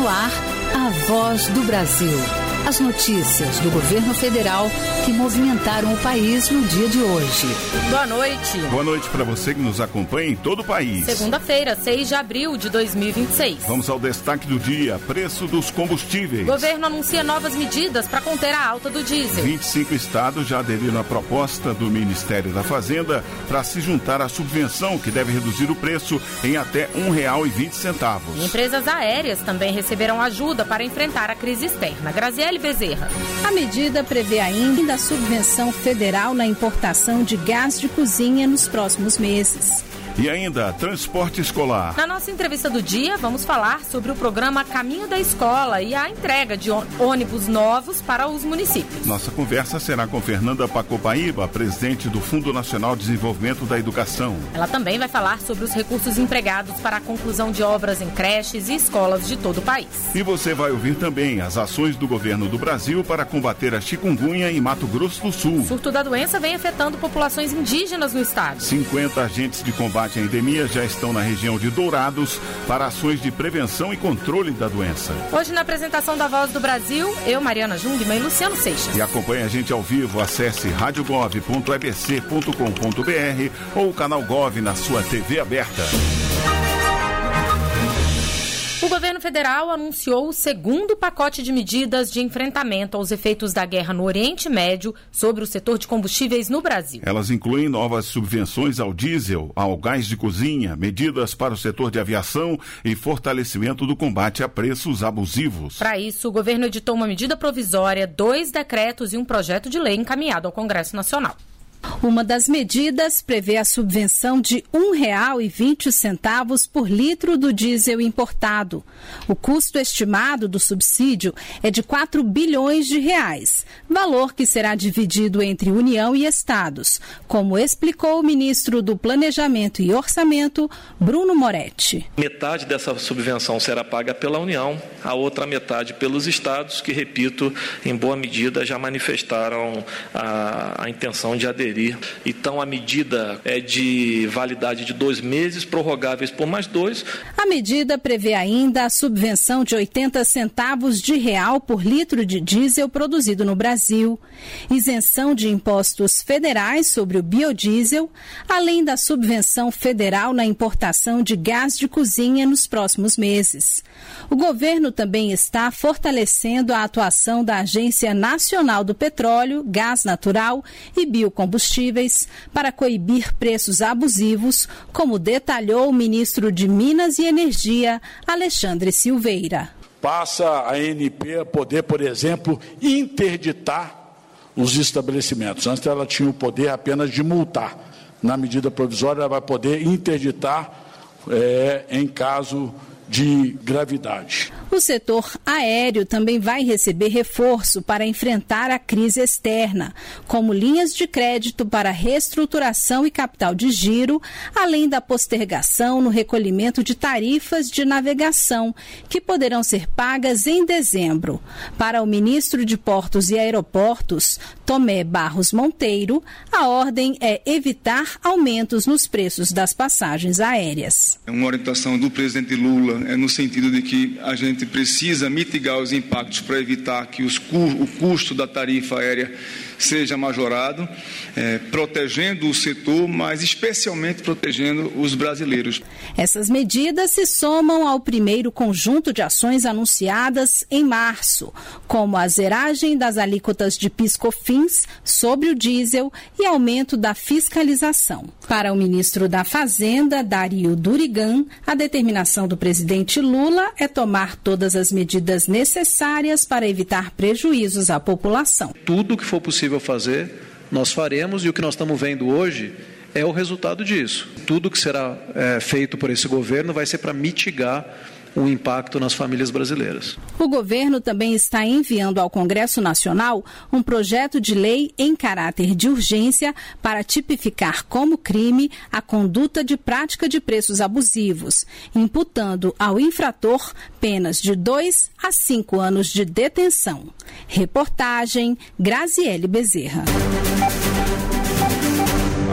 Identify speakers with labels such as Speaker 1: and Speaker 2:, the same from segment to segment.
Speaker 1: No ar, a Voz do Brasil. As notícias do governo federal que movimentaram o país no dia de hoje.
Speaker 2: Boa noite.
Speaker 3: Boa noite para você que nos acompanha em todo o país.
Speaker 2: Segunda-feira, 6 de abril de 2026.
Speaker 3: Vamos ao destaque do dia: preço dos combustíveis.
Speaker 2: O governo anuncia novas medidas para conter a alta do diesel.
Speaker 3: 25 estados já aderiram à proposta do Ministério da Fazenda para se juntar à subvenção que deve reduzir o preço em até R$ 1,20.
Speaker 2: Empresas aéreas também receberão ajuda para enfrentar a crise externa. Graziele Bezerra.
Speaker 4: A medida prevê ainda a subvenção federal na importação de gás de cozinha nos próximos meses.
Speaker 3: E ainda, transporte escolar.
Speaker 2: Na nossa entrevista do dia, vamos falar sobre o programa Caminho da Escola e a entrega de ônibus novos para os municípios.
Speaker 3: Nossa conversa será com Fernanda Pacopaíba, presidente do Fundo Nacional de Desenvolvimento da Educação.
Speaker 2: Ela também vai falar sobre os recursos empregados para a conclusão de obras em creches e escolas de todo o país.
Speaker 3: E você vai ouvir também as ações do governo do Brasil para combater a chikungunya em Mato Grosso do Sul.
Speaker 2: O surto da doença vem afetando populações indígenas no estado. 50
Speaker 3: agentes de combate à endemia já estão na região de Dourados para ações de prevenção e controle da doença.
Speaker 2: Hoje, na apresentação da Voz do Brasil, eu, Mariana Jungmann e Luciano Seixas.
Speaker 3: E acompanhe a gente ao vivo, acesse radiogov.ebc.com.br ou o canal Gov na sua TV aberta.
Speaker 2: O governo federal anunciou o segundo pacote de medidas de enfrentamento aos efeitos da guerra no Oriente Médio sobre o setor de combustíveis no Brasil.
Speaker 3: Elas incluem novas subvenções ao diesel, ao gás de cozinha, medidas para o setor de aviação e fortalecimento do combate a preços abusivos.
Speaker 2: Para isso, o governo editou uma medida provisória, 2 decretos e um projeto de lei encaminhado ao Congresso Nacional.
Speaker 4: Uma das medidas prevê a subvenção de R$ 1,20 por litro do diesel importado. O custo estimado do subsídio é de R$ 4 bilhões, valor que será dividido entre União e estados, como explicou o ministro do Planejamento e Orçamento, Bruno Moretti.
Speaker 5: Metade dessa subvenção será paga pela União, a outra metade pelos estados, que, repito, em boa medida já manifestaram a intenção de aderir. Então, a medida é de validade de 2 meses, prorrogáveis por mais 2.
Speaker 4: A medida prevê ainda a subvenção de 80 centavos de real por litro de diesel produzido no Brasil, isenção de impostos federais sobre o biodiesel, além da subvenção federal na importação de gás de cozinha nos próximos meses. O governo também está fortalecendo a atuação da Agência Nacional do Petróleo, Gás Natural e Biocombustíveis para coibir preços abusivos, como detalhou o ministro de Minas e Energia, Alexandre Silveira.
Speaker 6: Passa a ANP a poder, por exemplo, interditar os estabelecimentos. Antes ela tinha o poder apenas de multar. Na medida provisória ela vai poder interditar em caso de gravidade.
Speaker 4: O setor aéreo também vai receber reforço para enfrentar a crise externa, como linhas de crédito para reestruturação e capital de giro, além da postergação no recolhimento de tarifas de navegação, que poderão ser pagas em dezembro. Para o ministro de Portos e Aeroportos, Tomé Barros Monteiro, a ordem é evitar aumentos nos preços das passagens aéreas.
Speaker 7: Uma orientação do presidente Lula é no sentido de que a gente precisa mitigar os impactos para evitar que o custo da tarifa aérea seja majorado, protegendo o setor, mas especialmente protegendo os brasileiros.
Speaker 4: Essas medidas se somam ao primeiro conjunto de ações anunciadas em março, como a zeragem das alíquotas de PIS/COFINS sobre o diesel e aumento da fiscalização. Para o ministro da Fazenda, Dario Durigan, a determinação do presidente Lula é tomar todas as medidas necessárias para evitar prejuízos à população.
Speaker 8: Tudo o que for possível fazer, nós faremos, e o que nós estamos vendo hoje é o resultado disso. Tudo que será feito por esse governo vai ser para mitigar o impacto nas famílias brasileiras.
Speaker 4: O governo também está enviando ao Congresso Nacional um projeto de lei em caráter de urgência para tipificar como crime a conduta de prática de preços abusivos, imputando ao infrator penas de 2 a 5 anos de detenção. Reportagem Graziele Bezerra.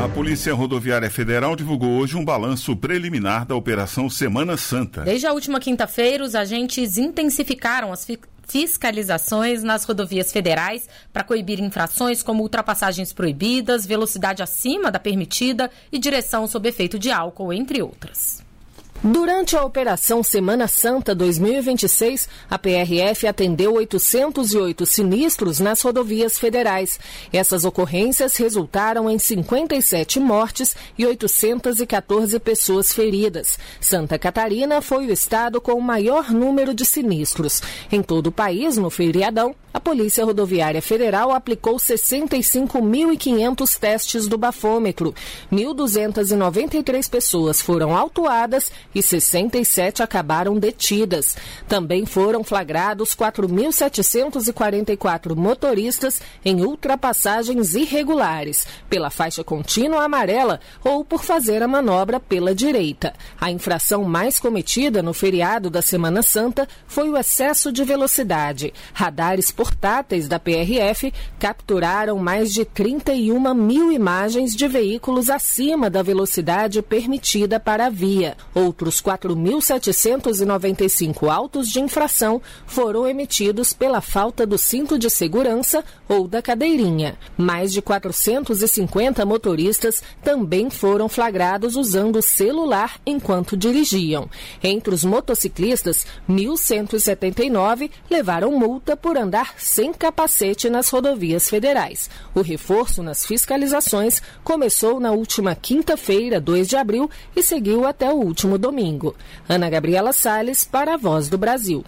Speaker 3: A Polícia Rodoviária Federal divulgou hoje um balanço preliminar da Operação Semana Santa.
Speaker 2: Desde a última quinta-feira, os agentes intensificaram as fiscalizações nas rodovias federais para coibir infrações como ultrapassagens proibidas, velocidade acima da permitida e direção sob efeito de álcool, entre outras.
Speaker 9: Durante a Operação Semana Santa 2026, a PRF atendeu 808 sinistros nas rodovias federais. Essas ocorrências resultaram em 57 mortes e 814 pessoas feridas. Santa Catarina foi o estado com o maior número de sinistros. Em todo o país, no feriadão, a Polícia Rodoviária Federal aplicou 65.500 testes do bafômetro. 1.293 pessoas foram autuadas e 67 acabaram detidas. Também foram flagrados 4.744 motoristas em ultrapassagens irregulares, pela faixa contínua amarela ou por fazer a manobra pela direita. A infração mais cometida no feriado da Semana Santa foi o excesso de velocidade. Radares portáteis da PRF capturaram mais de 31 mil imagens de veículos acima da velocidade permitida para a via. Outros 4.795 autos de infração foram emitidos pela falta do cinto de segurança ou da cadeirinha. Mais de 450 motoristas também foram flagrados usando o celular enquanto dirigiam. Entre os motociclistas, 1.179 levaram multa por andar sem capacete nas rodovias federais. O reforço nas fiscalizações começou na última quinta-feira, 2 de abril, e seguiu até o último domingo. Ana Gabriela Salles, para a Voz do Brasil.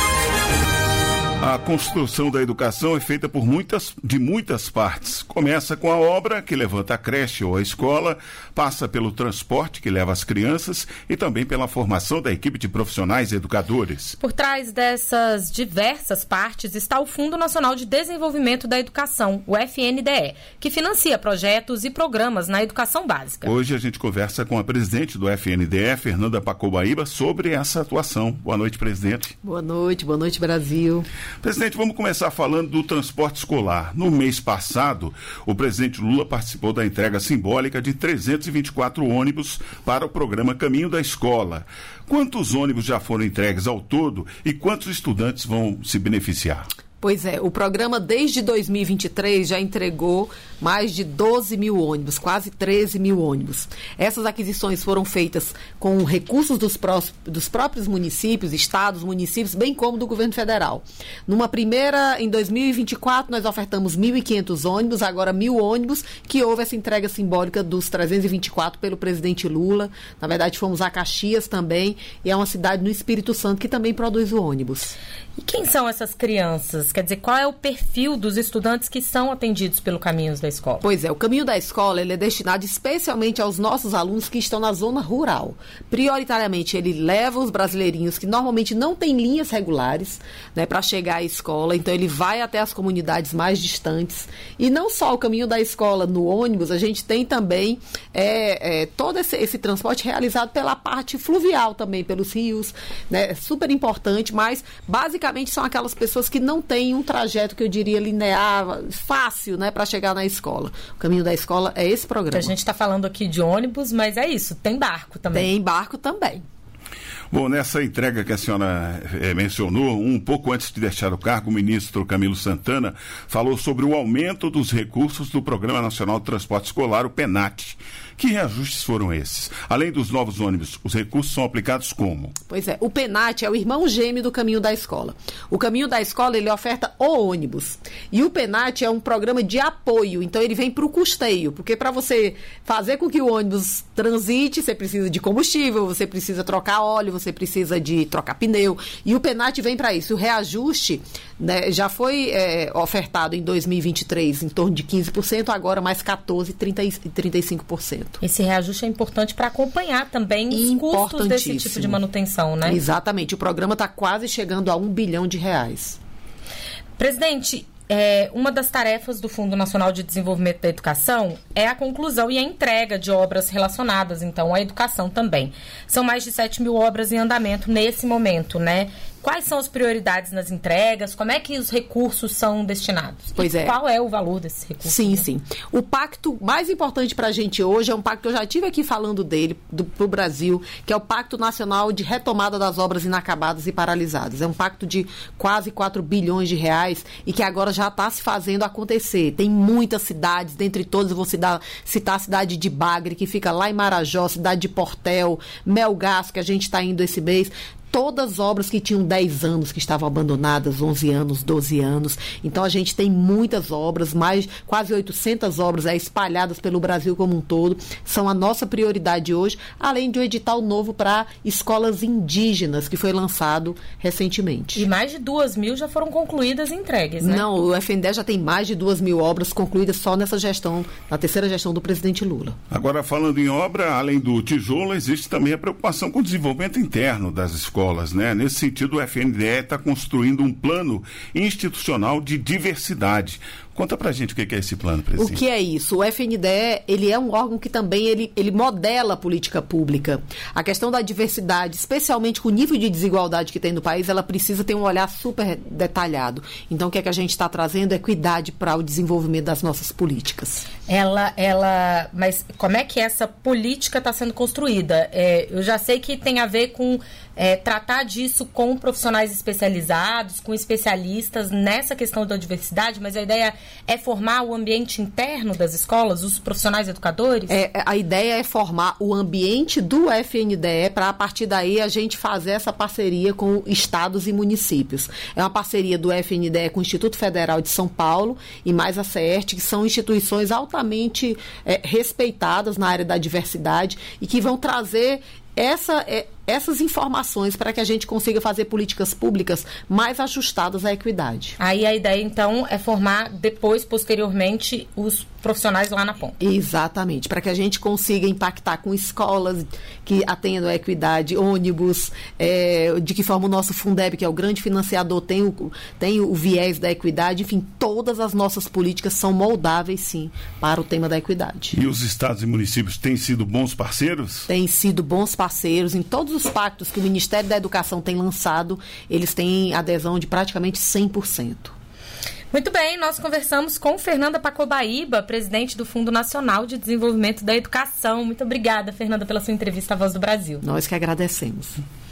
Speaker 3: A construção da educação é feita de muitas partes. Começa com a obra, que levanta a creche ou a escola, passa pelo transporte, que leva as crianças, e também pela formação da equipe de profissionais e educadores.
Speaker 2: Por trás dessas diversas partes está o Fundo Nacional de Desenvolvimento da Educação, o FNDE, que financia projetos e programas na educação básica.
Speaker 3: Hoje a gente conversa com a presidente do FNDE, Fernanda Pacobaíba, sobre essa atuação. Boa noite, presidente.
Speaker 10: Boa noite, Brasil.
Speaker 3: Presidente, vamos começar falando do transporte escolar. No mês passado, o presidente Lula participou da entrega simbólica de 324 ônibus para o programa Caminho da Escola. Quantos ônibus já foram entregues ao todo e quantos estudantes vão se beneficiar?
Speaker 10: Pois é, o programa desde 2023 já entregou mais de 12 mil ônibus, quase 13 mil ônibus. Essas aquisições foram feitas com recursos dos próprios municípios, estados, municípios, bem como do governo federal. Numa primeira, em 2024, nós ofertamos 1.500 ônibus, agora 1.000 ônibus, que houve essa entrega simbólica dos 324 pelo presidente Lula. Na verdade, fomos a Caxias também, e é uma cidade no Espírito Santo que também produz o ônibus.
Speaker 2: E quem são essas crianças? Quer dizer, qual é o perfil dos estudantes que são atendidos pelo Caminhos da Escola?
Speaker 10: Pois é, o Caminho da Escola ele é destinado especialmente aos nossos alunos que estão na zona rural. Prioritariamente, ele leva os brasileirinhos que normalmente não têm linhas regulares, né, para chegar à escola. Então, ele vai até as comunidades mais distantes. E não só o Caminho da Escola no ônibus, a gente tem também todo esse transporte realizado pela parte fluvial também, pelos rios, né, super importante, mas basicamente são aquelas pessoas que não têm um trajeto que eu diria linear, fácil, né, para chegar na escola. O Caminho da Escola é esse programa.
Speaker 2: A gente está falando aqui de ônibus, mas é isso, tem barco também.
Speaker 10: Tem barco também.
Speaker 3: Bom, nessa entrega que a senhora mencionou, um pouco antes de deixar o cargo, o ministro Camilo Santana falou sobre o aumento dos recursos do Programa Nacional de Transporte Escolar, o PENAT. Que reajustes foram esses? Além dos novos ônibus, os recursos são aplicados como?
Speaker 10: Pois é, o PENAT é o irmão gêmeo do Caminho da Escola. O Caminho da Escola, ele oferta o ônibus. E o PENAT é um programa de apoio, então ele vem para o custeio, porque para você fazer com que o ônibus transite, você precisa de combustível, você precisa trocar óleo, você precisa de trocar pneu, e o PENAT vem para isso. O reajuste, né, já foi ofertado em 2023 em torno de 15%, agora mais 14% e 35%.
Speaker 2: Esse reajuste é importante para acompanhar também os custos desse tipo de manutenção, né?
Speaker 10: Exatamente. O programa está quase chegando a R$1 bilhão.
Speaker 2: Presidente, uma das tarefas do Fundo Nacional de Desenvolvimento da Educação é a conclusão e a entrega de obras relacionadas, então, à educação também. São mais de 7 mil obras em andamento nesse momento, né? Quais são as prioridades nas entregas? Como é que os recursos são destinados?
Speaker 10: Pois é.
Speaker 2: Qual é o valor desse recurso?
Speaker 10: Sim. O pacto mais importante para a gente hoje é um pacto que eu já estive aqui falando dele, para o Brasil, que é o Pacto Nacional de Retomada das Obras Inacabadas e Paralisadas. É um pacto de quase 4 bilhões de reais e que agora já está se fazendo acontecer. Tem muitas cidades, dentre todas eu vou citar a cidade de Bagre, que fica lá em Marajó, cidade de Portel, Melgaço, que a gente está indo esse mês. Todas as obras que tinham 10 anos, que estavam abandonadas, 11 anos, 12 anos. Então, a gente tem muitas obras, quase 800 obras espalhadas pelo Brasil como um todo. São a nossa prioridade hoje, além de um edital novo para escolas indígenas, que foi lançado recentemente.
Speaker 2: E mais de 2.000 já foram concluídas e entregues, né?
Speaker 10: Não, o FNDE já tem mais de 2.000 obras concluídas só nessa gestão, na terceira gestão do presidente Lula.
Speaker 3: Agora, falando em obra, além do tijolo, existe também a preocupação com o desenvolvimento interno das escolas. Né? Nesse sentido, o FNDE está construindo um plano institucional de diversidade. Conta pra gente o que é esse plano, presidente.
Speaker 10: O que é isso? O FNDE, ele é um órgão que também ele modela a política pública. A questão da diversidade, especialmente com o nível de desigualdade que tem no país, ela precisa ter um olhar super detalhado. Então, o que é que a gente está trazendo? Equidade para o desenvolvimento das nossas políticas.
Speaker 2: Mas como é que essa política está sendo construída? Eu já sei que tem a ver com tratar disso com profissionais especializados, com especialistas nessa questão da diversidade, mas a ideia é formar o ambiente interno das escolas, os profissionais educadores?
Speaker 10: A ideia é formar o ambiente do FNDE para, a partir daí, a gente fazer essa parceria com estados e municípios. É uma parceria do FNDE com o Instituto Federal de São Paulo e mais a CERT, que são instituições altamente respeitadas na área da diversidade e que vão trazer essas informações para que a gente consiga fazer políticas públicas mais ajustadas à equidade.
Speaker 2: Aí a ideia, então, é formar posteriormente, os profissionais lá na ponta.
Speaker 10: Exatamente, para que a gente consiga impactar com escolas que atendam à equidade, ônibus, de que forma o nosso Fundeb, que é o grande financiador, tem o viés da equidade, enfim, todas as nossas políticas são moldáveis, sim, para o tema da equidade.
Speaker 3: E os estados e municípios têm sido bons parceiros?
Speaker 10: Têm sido bons parceiros em todos os pactos que o Ministério da Educação tem lançado, eles têm adesão de praticamente 100%.
Speaker 2: Muito bem, nós conversamos com Fernanda Pacobaíba, presidente do Fundo Nacional de Desenvolvimento da Educação. Muito obrigada, Fernanda, pela sua entrevista à Voz do Brasil.
Speaker 10: Nós que agradecemos.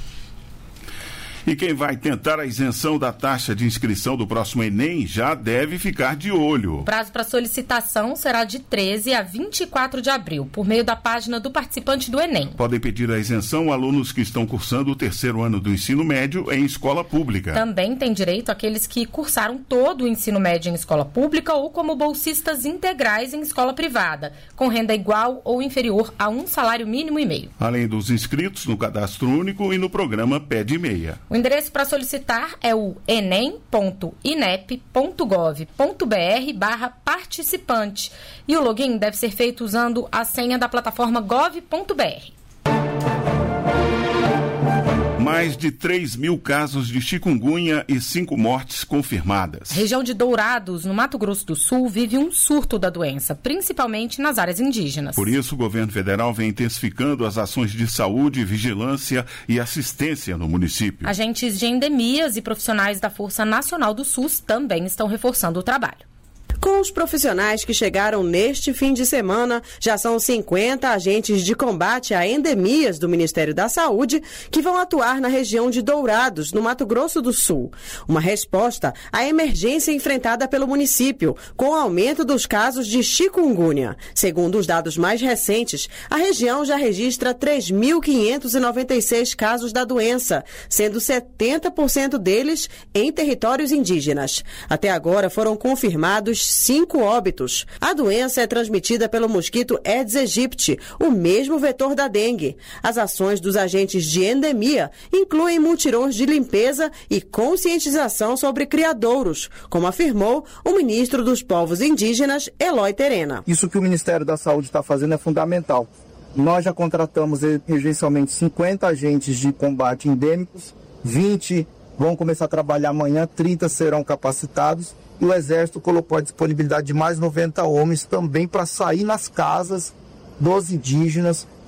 Speaker 3: E quem vai tentar a isenção da taxa de inscrição do próximo Enem já deve ficar de olho.
Speaker 2: O prazo para solicitação será de 13 a 24 de abril, por meio da página do participante do Enem.
Speaker 3: Podem pedir a isenção alunos que estão cursando o terceiro ano do ensino médio em escola pública.
Speaker 2: Também tem direito aqueles que cursaram todo o ensino médio em escola pública ou como bolsistas integrais em escola privada, com renda igual ou inferior a um salário mínimo e meio.
Speaker 3: Além dos inscritos no cadastro único e no programa Pede Meia.
Speaker 2: O endereço para solicitar é o enem.inep.gov.br/participante. E o login deve ser feito usando a senha da plataforma gov.br.
Speaker 3: Mais de 3.000 casos de chikungunya e 5 mortes confirmadas.
Speaker 2: A região de Dourados, no Mato Grosso do Sul, vive um surto da doença, principalmente nas áreas indígenas.
Speaker 3: Por isso, o governo federal vem intensificando as ações de saúde, vigilância e assistência no município.
Speaker 2: Agentes de endemias e profissionais da Força Nacional do SUS também estão reforçando o trabalho.
Speaker 11: Com os profissionais que chegaram neste fim de semana, já são 50 agentes de combate a endemias do Ministério da Saúde que vão atuar na região de Dourados, no Mato Grosso do Sul. Uma resposta à emergência enfrentada pelo município, com o aumento dos casos de chikungunya. Segundo os dados mais recentes, a região já registra 3.596 casos da doença, sendo 70% deles em territórios indígenas. Até agora foram confirmados 5 óbitos. A doença é transmitida pelo mosquito Aedes aegypti, o mesmo vetor da dengue. As ações dos agentes de endemia incluem mutirões de limpeza e conscientização sobre criadouros, como afirmou o ministro dos Povos Indígenas, Eloy Terena.
Speaker 12: Isso que o Ministério da Saúde está fazendo é fundamental. Nós já contratamos emergencialmente 50 agentes de combate endêmicos, 20 vão começar a trabalhar amanhã, 30 serão capacitados. E o Exército colocou a disponibilidade de mais 90 homens também para sair nas casas dos indígenas,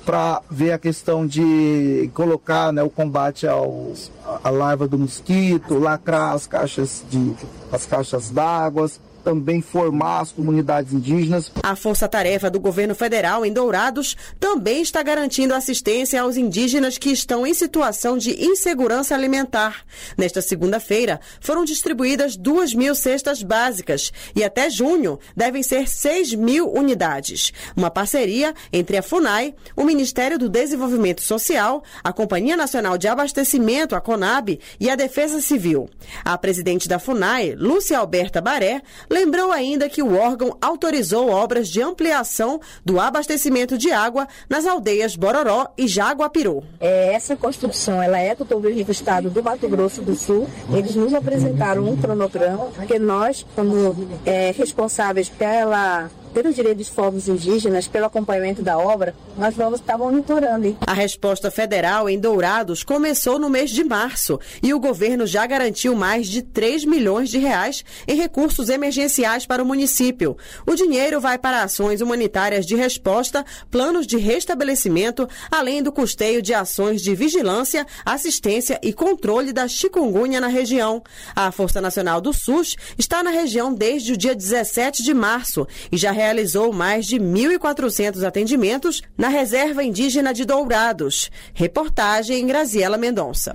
Speaker 12: para ver a questão de colocar, né, o combate à larva do mosquito, lacrar as caixas d'água, também formar as comunidades indígenas.
Speaker 11: A força-tarefa do governo federal em Dourados também está garantindo assistência aos indígenas que estão em situação de insegurança alimentar. Nesta segunda-feira, foram distribuídas 2.000 cestas básicas e até junho devem ser 6.000 unidades. Uma parceria entre a FUNAI, o Ministério do Desenvolvimento Social, a Companhia Nacional de Abastecimento, a CONAB, e a Defesa Civil. A presidente da FUNAI, Lúcia Alberta Baré, lembrou ainda que o órgão autorizou obras de ampliação do abastecimento de água nas aldeias Bororó e Jaguapiru.
Speaker 13: Essa construção ela é do governo do estado do Mato Grosso do Sul. Eles nos apresentaram um cronograma, porque nós, como responsáveis pelos direitos dos povos indígenas, pelo acompanhamento da obra, nós vamos estar monitorando. Hein?
Speaker 11: A resposta federal em Dourados começou no mês de março e o governo já garantiu mais de 3 milhões de reais em recursos emergenciais para o município. O dinheiro vai para ações humanitárias de resposta, planos de restabelecimento, além do custeio de ações de vigilância, assistência e controle da chikungunya na região. A Força Nacional do SUS está na região desde o dia 17 de março e já realizou mais de 1.400 atendimentos na Reserva Indígena de Dourados. Reportagem Graziela Mendonça.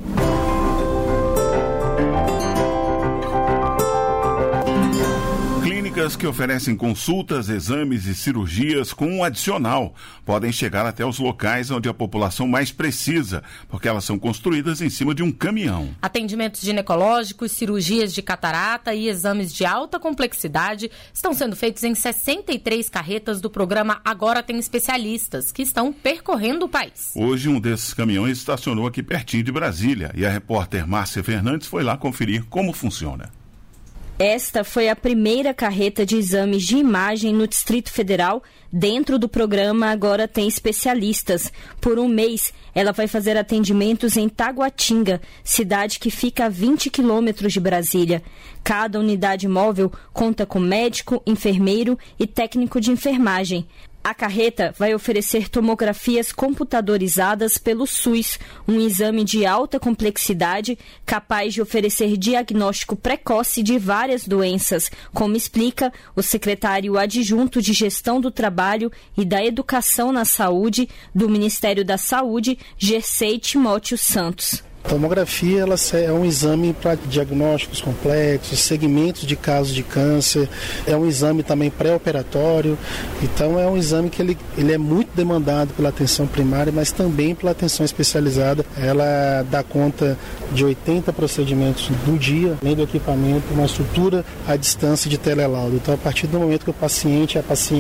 Speaker 3: Clínicas que oferecem consultas, exames e cirurgias com um adicional podem chegar até os locais onde a população mais precisa, porque elas são construídas em cima de um caminhão.
Speaker 2: Atendimentos ginecológicos, cirurgias de catarata e exames de alta complexidade estão sendo feitos em 63 carretas do programa Agora Tem Especialistas, que estão percorrendo o país.
Speaker 3: Hoje, um desses caminhões estacionou aqui pertinho de Brasília e a repórter Márcia Fernandes foi lá conferir como funciona.
Speaker 14: Esta foi a primeira carreta de exames de imagem no Distrito Federal dentro do programa Agora Tem Especialistas. Por um mês, ela vai fazer atendimentos em Taguatinga, cidade que fica a 20 quilômetros de Brasília. Cada unidade móvel conta com médico, enfermeiro e técnico de enfermagem. A carreta vai oferecer tomografias computadorizadas pelo SUS, um exame de alta complexidade capaz de oferecer diagnóstico precoce de várias doenças, como explica o secretário adjunto de Gestão do Trabalho e da Educação na Saúde do Ministério da Saúde, Gersey Timóteo Santos.
Speaker 15: A tomografia ela é um exame para diagnósticos complexos, segmentos de casos de câncer, é um exame também pré-operatório, então é um exame que ele é muito demandado pela atenção primária, mas também pela atenção especializada. Ela dá conta de 80 procedimentos do dia, além do equipamento, uma estrutura à distância de telelaudo. Então, a partir do momento que a paciente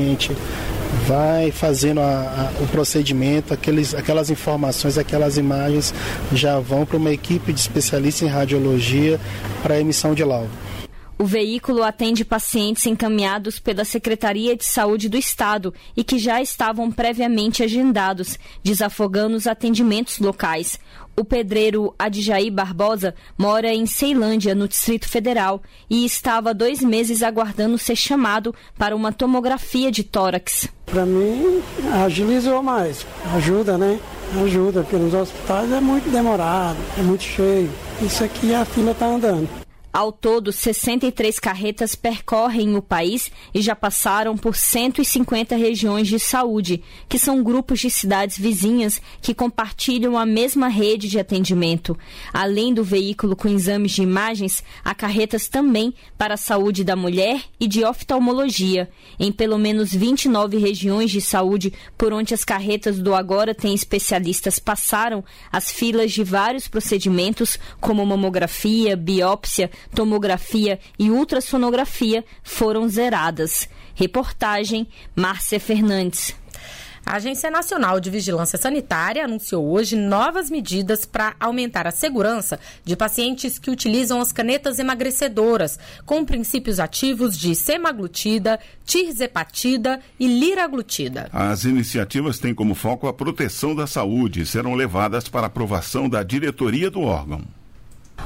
Speaker 15: vai fazendo o procedimento, aquelas informações, aquelas imagens já vão para uma equipe de especialistas em radiologia para a emissão de laudo.
Speaker 14: O veículo atende pacientes encaminhados pela Secretaria de Saúde do Estado e que já estavam previamente agendados, desafogando os atendimentos locais. O pedreiro Adjaí Barbosa mora em Ceilândia, no Distrito Federal, e estava há 2 meses aguardando ser chamado para uma tomografia de tórax.
Speaker 16: Para mim, agilizou mais. Ajuda, né? Ajuda, porque nos hospitais é muito demorado, é muito cheio. Isso aqui a fila está andando.
Speaker 14: Ao todo, 63 carretas percorrem o país e já passaram por 150 regiões de saúde, que são grupos de cidades vizinhas que compartilham a mesma rede de atendimento. Além do veículo com exames de imagens, há carretas também para a saúde da mulher e de oftalmologia. Em pelo menos 29 regiões de saúde por onde as carretas do Agora Tem Especialistas passaram, as filas de vários procedimentos, como mamografia, biópsia, tomografia e ultrassonografia foram zeradas. Reportagem Márcia Fernandes.
Speaker 2: A Agência Nacional de Vigilância Sanitária anunciou hoje novas medidas para aumentar a segurança de pacientes que utilizam as canetas emagrecedoras, com princípios ativos de semaglutida, tirzepatida e liraglutida.
Speaker 3: As iniciativas têm como foco a proteção da saúde e serão levadas para aprovação da diretoria do órgão.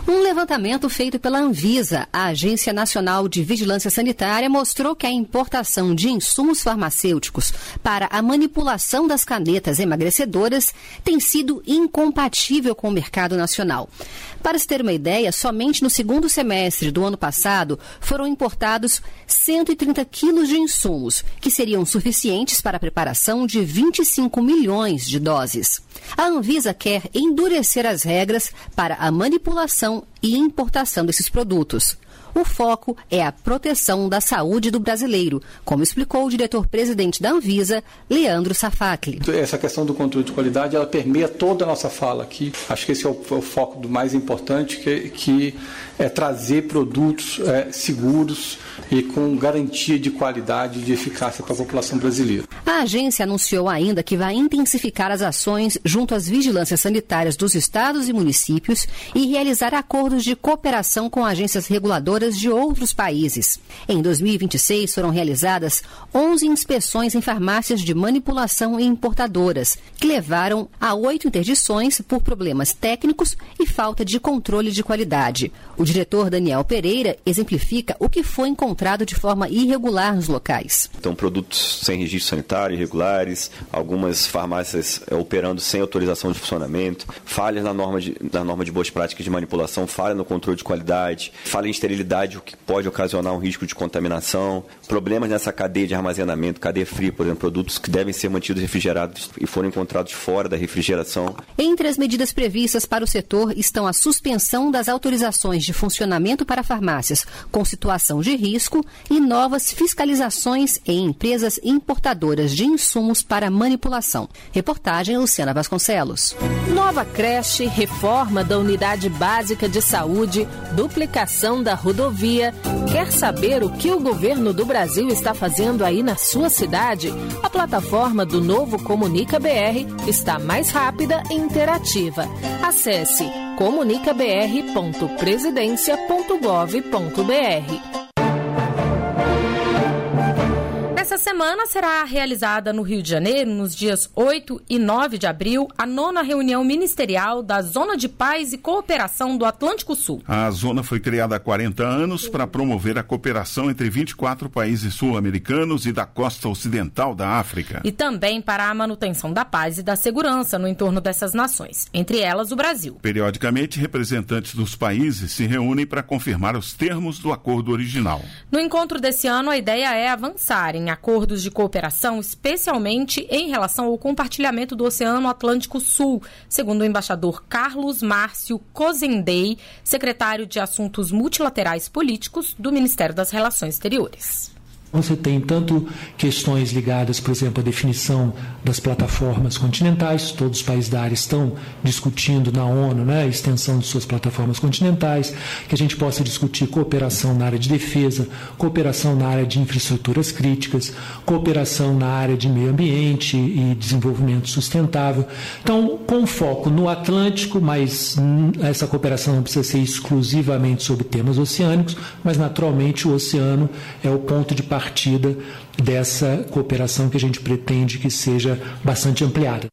Speaker 17: Um levantamento feito pela Anvisa, a Agência Nacional de Vigilância Sanitária, mostrou que a importação de insumos farmacêuticos para a manipulação das canetas emagrecedoras tem sido incompatível com o mercado nacional. Para se ter uma ideia, somente no segundo semestre do ano passado foram importados 130 quilos de insumos, que seriam suficientes para a preparação de 25 milhões de doses. A Anvisa quer endurecer as regras para a manipulação e importação desses produtos. O foco é a proteção da saúde do brasileiro, como explicou o diretor-presidente da Anvisa, Leandro Safakli.
Speaker 18: Essa questão do controle de qualidade, ela permeia toda a nossa fala aqui. Acho que esse é o foco do mais importante, que é trazer produtos seguros e com garantia de qualidade e de eficácia para a população brasileira.
Speaker 17: A agência anunciou ainda que vai intensificar as ações junto às vigilâncias sanitárias dos estados e municípios e realizar acordos de cooperação com agências reguladoras de outros países. Em 2026 foram realizadas 11 inspeções em farmácias de manipulação e importadoras, que levaram a 8 interdições por problemas técnicos e falta de controle de qualidade. O diretor Daniel Pereira exemplifica o que foi encontrado de forma irregular nos locais.
Speaker 19: Então, produtos sem registro sanitário, irregulares, algumas farmácias operando sem autorização de funcionamento, falhas na norma de boas práticas de manipulação, falha no controle de qualidade, falha em esterilidade, o que pode ocasionar um risco de contaminação, problemas nessa cadeia de armazenamento, cadeia fria, por exemplo, produtos que devem ser mantidos refrigerados e foram encontrados fora da refrigeração.
Speaker 17: Entre as medidas previstas para o setor estão a suspensão das autorizações de funcionamento para farmácias com situação de risco e novas fiscalizações em empresas importadoras de insumos para manipulação. Reportagem Luciana Vasconcelos.
Speaker 9: Nova creche, reforma da unidade básica de saúde, duplicação da rodovia. Quer saber o que o governo do Brasil está fazendo aí na sua cidade? A plataforma do Novo Comunica BR está mais rápida e interativa. Acesse comunicabr.presidencia.gov.br.
Speaker 2: Essa semana será realizada no Rio de Janeiro, nos dias 8 e 9 de abril, a 9ª reunião ministerial da Zona de Paz e Cooperação do Atlântico Sul.
Speaker 3: A zona foi criada há 40 anos para promover a cooperação entre 24 países sul-americanos e da costa ocidental da África.
Speaker 2: E também para a manutenção da paz e da segurança no entorno dessas nações, entre elas o Brasil.
Speaker 3: Periodicamente, representantes dos países se reúnem para confirmar os termos do acordo original.
Speaker 2: No encontro desse ano, a ideia é avançar em acordos de cooperação, especialmente em relação ao compartilhamento do Oceano Atlântico Sul, segundo o embaixador Carlos Márcio Cozendei, secretário de Assuntos Multilaterais Políticos do Ministério das Relações Exteriores.
Speaker 20: Você tem tanto questões ligadas, por exemplo, à definição das plataformas continentais. Todos os países da área estão discutindo na ONU, a extensão de suas plataformas continentais, que a gente possa discutir cooperação na área de defesa, cooperação na área de infraestruturas críticas, cooperação na área de meio ambiente e desenvolvimento sustentável. Então, com foco no Atlântico, mas essa cooperação não precisa ser exclusivamente sobre temas oceânicos, mas naturalmente o oceano é o ponto de partida dessa cooperação que a gente pretende que seja bastante ampliada.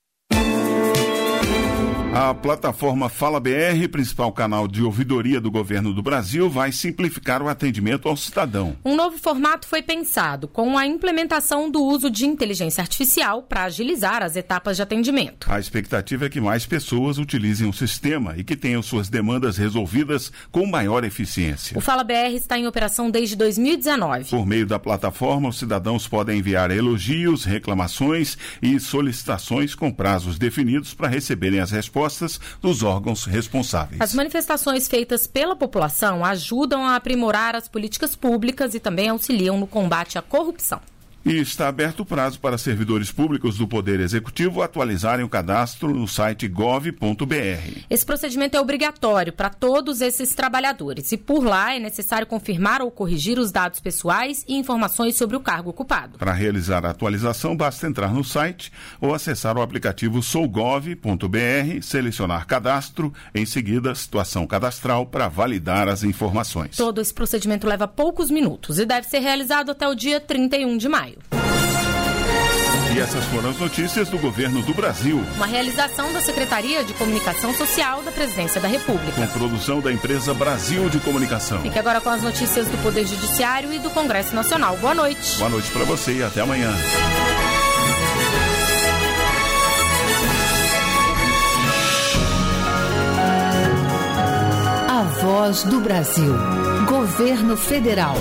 Speaker 3: A plataforma Fala BR, principal canal de ouvidoria do governo do Brasil, vai simplificar o atendimento ao cidadão.
Speaker 2: Um novo formato foi pensado com a implementação do uso de inteligência artificial para agilizar as etapas de atendimento.
Speaker 3: A expectativa é que mais pessoas utilizem o sistema e que tenham suas demandas resolvidas com maior eficiência.
Speaker 2: O Fala BR está em operação desde 2019.
Speaker 3: Por meio da plataforma, os cidadãos podem enviar elogios, reclamações e solicitações com prazos definidos para receberem as respostas dos órgãos responsáveis.
Speaker 2: As manifestações feitas pela população ajudam a aprimorar as políticas públicas e também auxiliam no combate à corrupção.
Speaker 3: E está aberto o prazo para servidores públicos do Poder Executivo atualizarem o cadastro no site gov.br.
Speaker 2: Esse procedimento é obrigatório para todos esses trabalhadores e por lá é necessário confirmar ou corrigir os dados pessoais e informações sobre o cargo ocupado.
Speaker 3: Para realizar a atualização, basta entrar no site ou acessar o aplicativo sougov.br, selecionar cadastro, em seguida situação cadastral para validar as informações.
Speaker 2: Todo esse procedimento leva poucos minutos e deve ser realizado até o dia 31 de maio.
Speaker 3: E essas foram as notícias do Governo do Brasil.
Speaker 2: Uma realização da Secretaria de Comunicação Social da Presidência da República.
Speaker 3: Com produção da empresa Brasil de Comunicação.
Speaker 2: Fique agora com as notícias do Poder Judiciário e do Congresso Nacional. Boa noite.
Speaker 3: Boa noite para você e até amanhã.
Speaker 1: A Voz do Brasil. Governo Federal.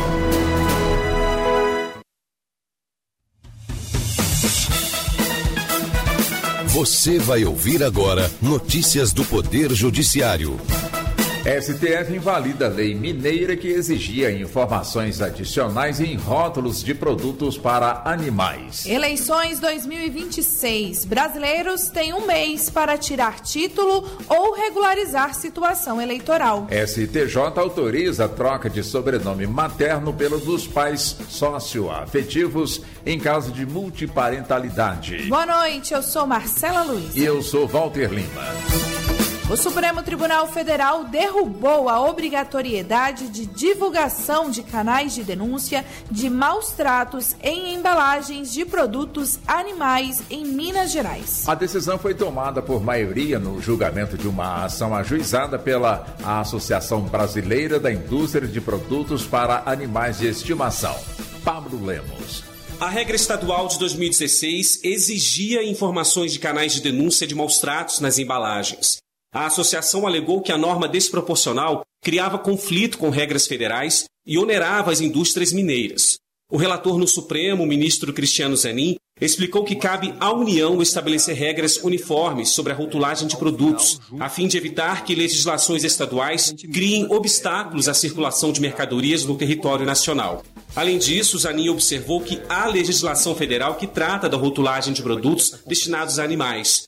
Speaker 21: Você vai ouvir agora notícias do Poder Judiciário.
Speaker 22: STF invalida a lei mineira que exigia informações adicionais em rótulos de produtos para animais.
Speaker 23: Eleições 2026. Brasileiros têm um mês para tirar título ou regularizar situação eleitoral.
Speaker 22: STJ autoriza a troca de sobrenome materno pelo dos pais socioafetivos em caso de multiparentalidade.
Speaker 23: Boa noite, eu sou Marcela Luiz.
Speaker 22: E eu sou Walter Lima.
Speaker 23: O Supremo Tribunal Federal derrubou a obrigatoriedade de divulgação de canais de denúncia de maus tratos em embalagens de produtos animais em Minas Gerais.
Speaker 22: A decisão foi tomada por maioria no julgamento de uma ação ajuizada pela Associação Brasileira da Indústria de Produtos para Animais de Estimação. Pablo Lemos.
Speaker 24: A regra estadual de 2016 exigia informações de canais de denúncia de maus tratos nas embalagens. A associação alegou que a norma desproporcional criava conflito com regras federais e onerava as indústrias mineiras. O relator no Supremo, o ministro Cristiano Zanin, explicou que cabe à União estabelecer regras uniformes sobre a rotulagem de produtos, a fim de evitar que legislações estaduais criem obstáculos à circulação de mercadorias no território nacional. Além disso, Zanin observou que há legislação federal que trata da rotulagem de produtos destinados a animais.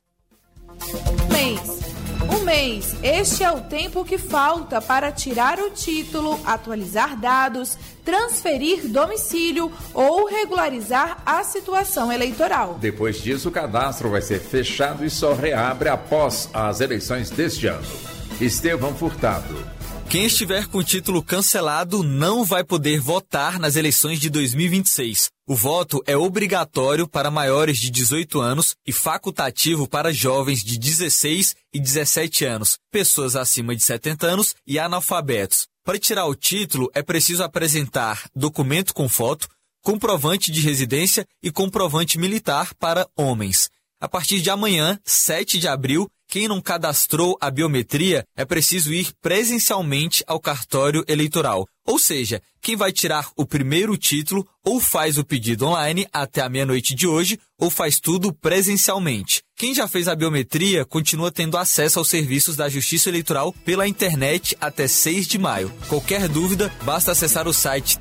Speaker 23: Um mês. Este é o tempo que falta para tirar o título, atualizar dados, transferir domicílio ou regularizar a situação eleitoral.
Speaker 22: Depois disso, o cadastro vai ser fechado e só reabre após as eleições deste ano. Estevão Furtado.
Speaker 25: Quem estiver com o título cancelado não vai poder votar nas eleições de 2026. O voto é obrigatório para maiores de 18 anos e facultativo para jovens de 16 e 17 anos, pessoas acima de 70 anos e analfabetos. Para tirar o título, é preciso apresentar documento com foto, comprovante de residência e comprovante militar para homens. A partir de amanhã, 7 de abril, quem não cadastrou a biometria é preciso ir presencialmente ao cartório eleitoral. Ou seja, quem vai tirar o primeiro título ou faz o pedido online até a meia-noite de hoje ou faz tudo presencialmente. Quem já fez a biometria continua tendo acesso aos serviços da Justiça Eleitoral pela internet até 6 de maio. Qualquer dúvida, basta acessar o site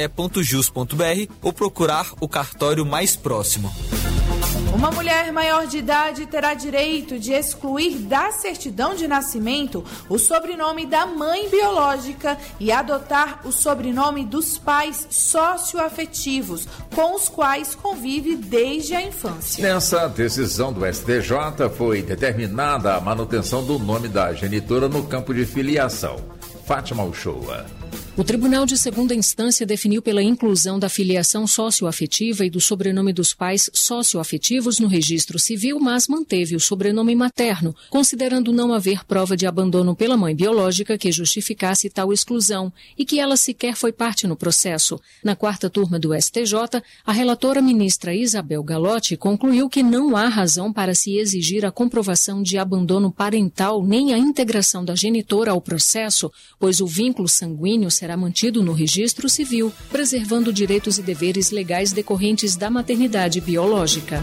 Speaker 25: tse.jus.br ou procurar o cartório mais próximo.
Speaker 23: Uma mulher maior de idade terá direito de excluir da certidão de nascimento o sobrenome da mãe biológica e adotar o sobrenome dos pais socioafetivos, com os quais convive desde a infância.
Speaker 22: Nessa decisão do STJ foi determinada a manutenção do nome da genitora no campo de filiação. Fátima Uchoa.
Speaker 26: O Tribunal de Segunda Instância definiu pela inclusão da filiação socioafetiva e do sobrenome dos pais socioafetivos no registro civil, mas manteve o sobrenome materno, considerando não haver prova de abandono pela mãe biológica que justificasse tal exclusão e que ela sequer foi parte no processo. Na quarta turma do STJ, a relatora ministra Isabel Galotti concluiu que não há razão para se exigir a comprovação de abandono parental nem a integração da genitora ao processo, pois o vínculo sanguíneo será mantido no registro civil, preservando direitos e deveres legais decorrentes da maternidade biológica.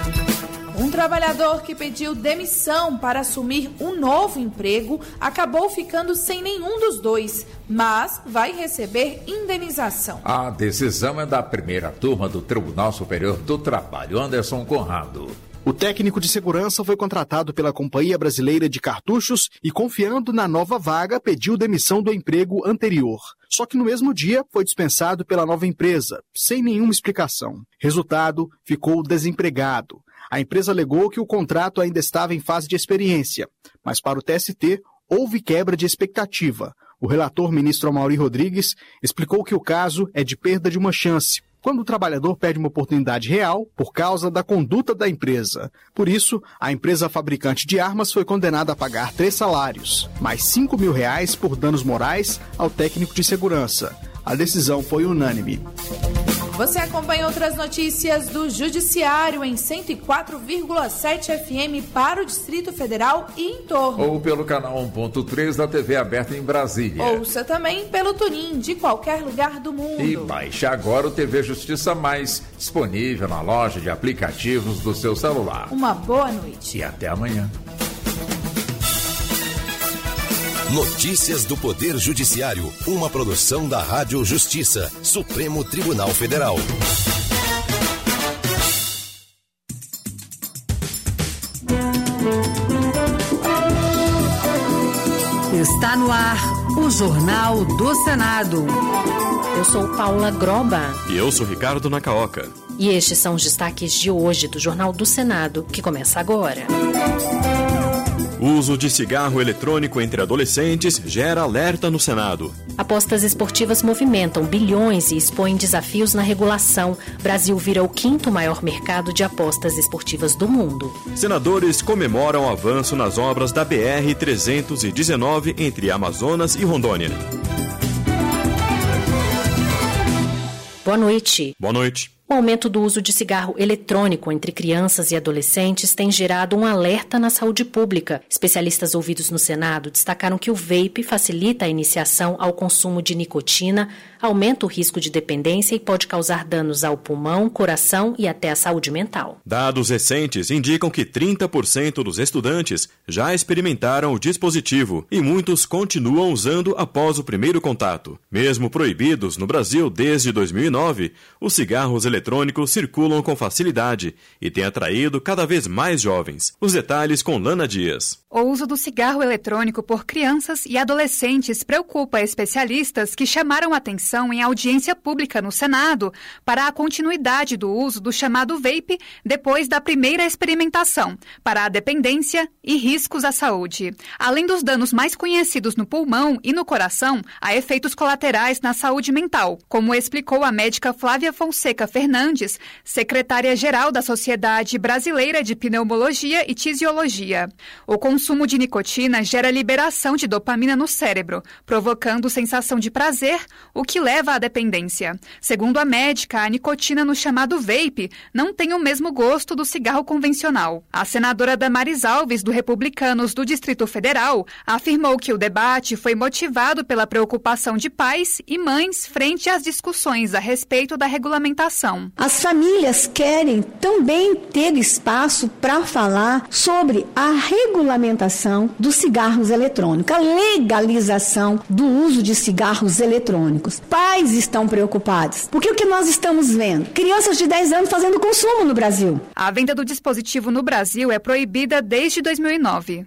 Speaker 23: Um trabalhador que pediu demissão para assumir um novo emprego acabou ficando sem nenhum dos dois, mas vai receber indenização.
Speaker 22: A decisão é da primeira turma do Tribunal Superior do Trabalho. Anderson Conrado.
Speaker 27: O técnico de segurança foi contratado pela Companhia Brasileira de Cartuchos e, confiando na nova vaga, pediu demissão do emprego anterior. Só que no mesmo dia foi dispensado pela nova empresa, sem nenhuma explicação. Resultado, ficou desempregado. A empresa alegou que o contrato ainda estava em fase de experiência, mas para o TST houve quebra de expectativa. O relator, ministro Amaury Rodrigues, explicou que o caso é de perda de uma chance. quando o trabalhador perde uma oportunidade real por causa da conduta da empresa. Por isso, a empresa fabricante de armas foi condenada a pagar 3 salários, mais R$5 mil por danos morais ao técnico de segurança. A decisão foi unânime.
Speaker 23: Você acompanha outras notícias do Judiciário em 104,7 FM para o Distrito Federal e em torno.
Speaker 22: Ou pelo canal 1.3 da TV aberta em Brasília.
Speaker 23: Ouça também pelo TuneIn de qualquer lugar do mundo.
Speaker 22: E baixe agora o TV Justiça Mais, disponível na loja de aplicativos do seu celular.
Speaker 23: Uma boa noite.
Speaker 22: E até amanhã.
Speaker 21: Notícias do Poder Judiciário, uma produção da Rádio Justiça, Supremo Tribunal Federal.
Speaker 1: Está no ar o Jornal do Senado.
Speaker 4: Eu sou Paula Groba.
Speaker 5: E eu sou Ricardo Nacaoca.
Speaker 4: E estes são os destaques de hoje do Jornal do Senado, que começa agora.
Speaker 5: Uso de cigarro eletrônico entre adolescentes gera alerta no Senado.
Speaker 4: Apostas esportivas movimentam bilhões e expõem desafios na regulação. Brasil vira o 5º maior mercado de apostas esportivas do mundo.
Speaker 5: Senadores comemoram o avanço nas obras da BR-319 entre Amazonas e Rondônia.
Speaker 4: Boa noite.
Speaker 5: Boa noite.
Speaker 4: O aumento do uso de cigarro eletrônico entre crianças e adolescentes tem gerado um alerta na saúde pública. Especialistas ouvidos no Senado destacaram que o vape facilita a iniciação ao consumo de nicotina, aumenta o risco de dependência e pode causar danos ao pulmão, coração e até à saúde mental.
Speaker 5: Dados recentes indicam que 30% dos estudantes já experimentaram o dispositivo e muitos continuam usando após o primeiro contato. Mesmo proibidos no Brasil desde 2009, os cigarros eletrônicos circulam com facilidade e têm atraído cada vez mais jovens. Os detalhes com Lana Dias.
Speaker 6: O uso do cigarro eletrônico por crianças e adolescentes preocupa especialistas que chamaram atenção em audiência pública no Senado para a continuidade do uso do chamado vape depois da primeira experimentação, para a dependência e riscos à saúde. Além dos danos mais conhecidos no pulmão e no coração, há efeitos colaterais na saúde mental, como explicou a médica Flávia Fonseca Fernandes, secretária-geral da Sociedade Brasileira de Pneumologia e Tisiologia. O consumo de nicotina gera liberação de dopamina no cérebro, provocando sensação de prazer, o que leva à dependência. Segundo a médica, a nicotina no chamado vape não tem o mesmo gosto do cigarro convencional. A senadora Damares Alves, do Republicanos do Distrito Federal, afirmou que o debate foi motivado pela preocupação de pais e mães frente às discussões a respeito da regulamentação.
Speaker 7: As famílias querem também ter espaço para falar sobre a regulamentação dos cigarros eletrônicos, a legalização do uso de cigarros eletrônicos. Pais estão preocupados, porque o que nós estamos vendo? Crianças de 10 anos fazendo consumo no Brasil.
Speaker 6: A venda do dispositivo no Brasil é proibida desde 2009.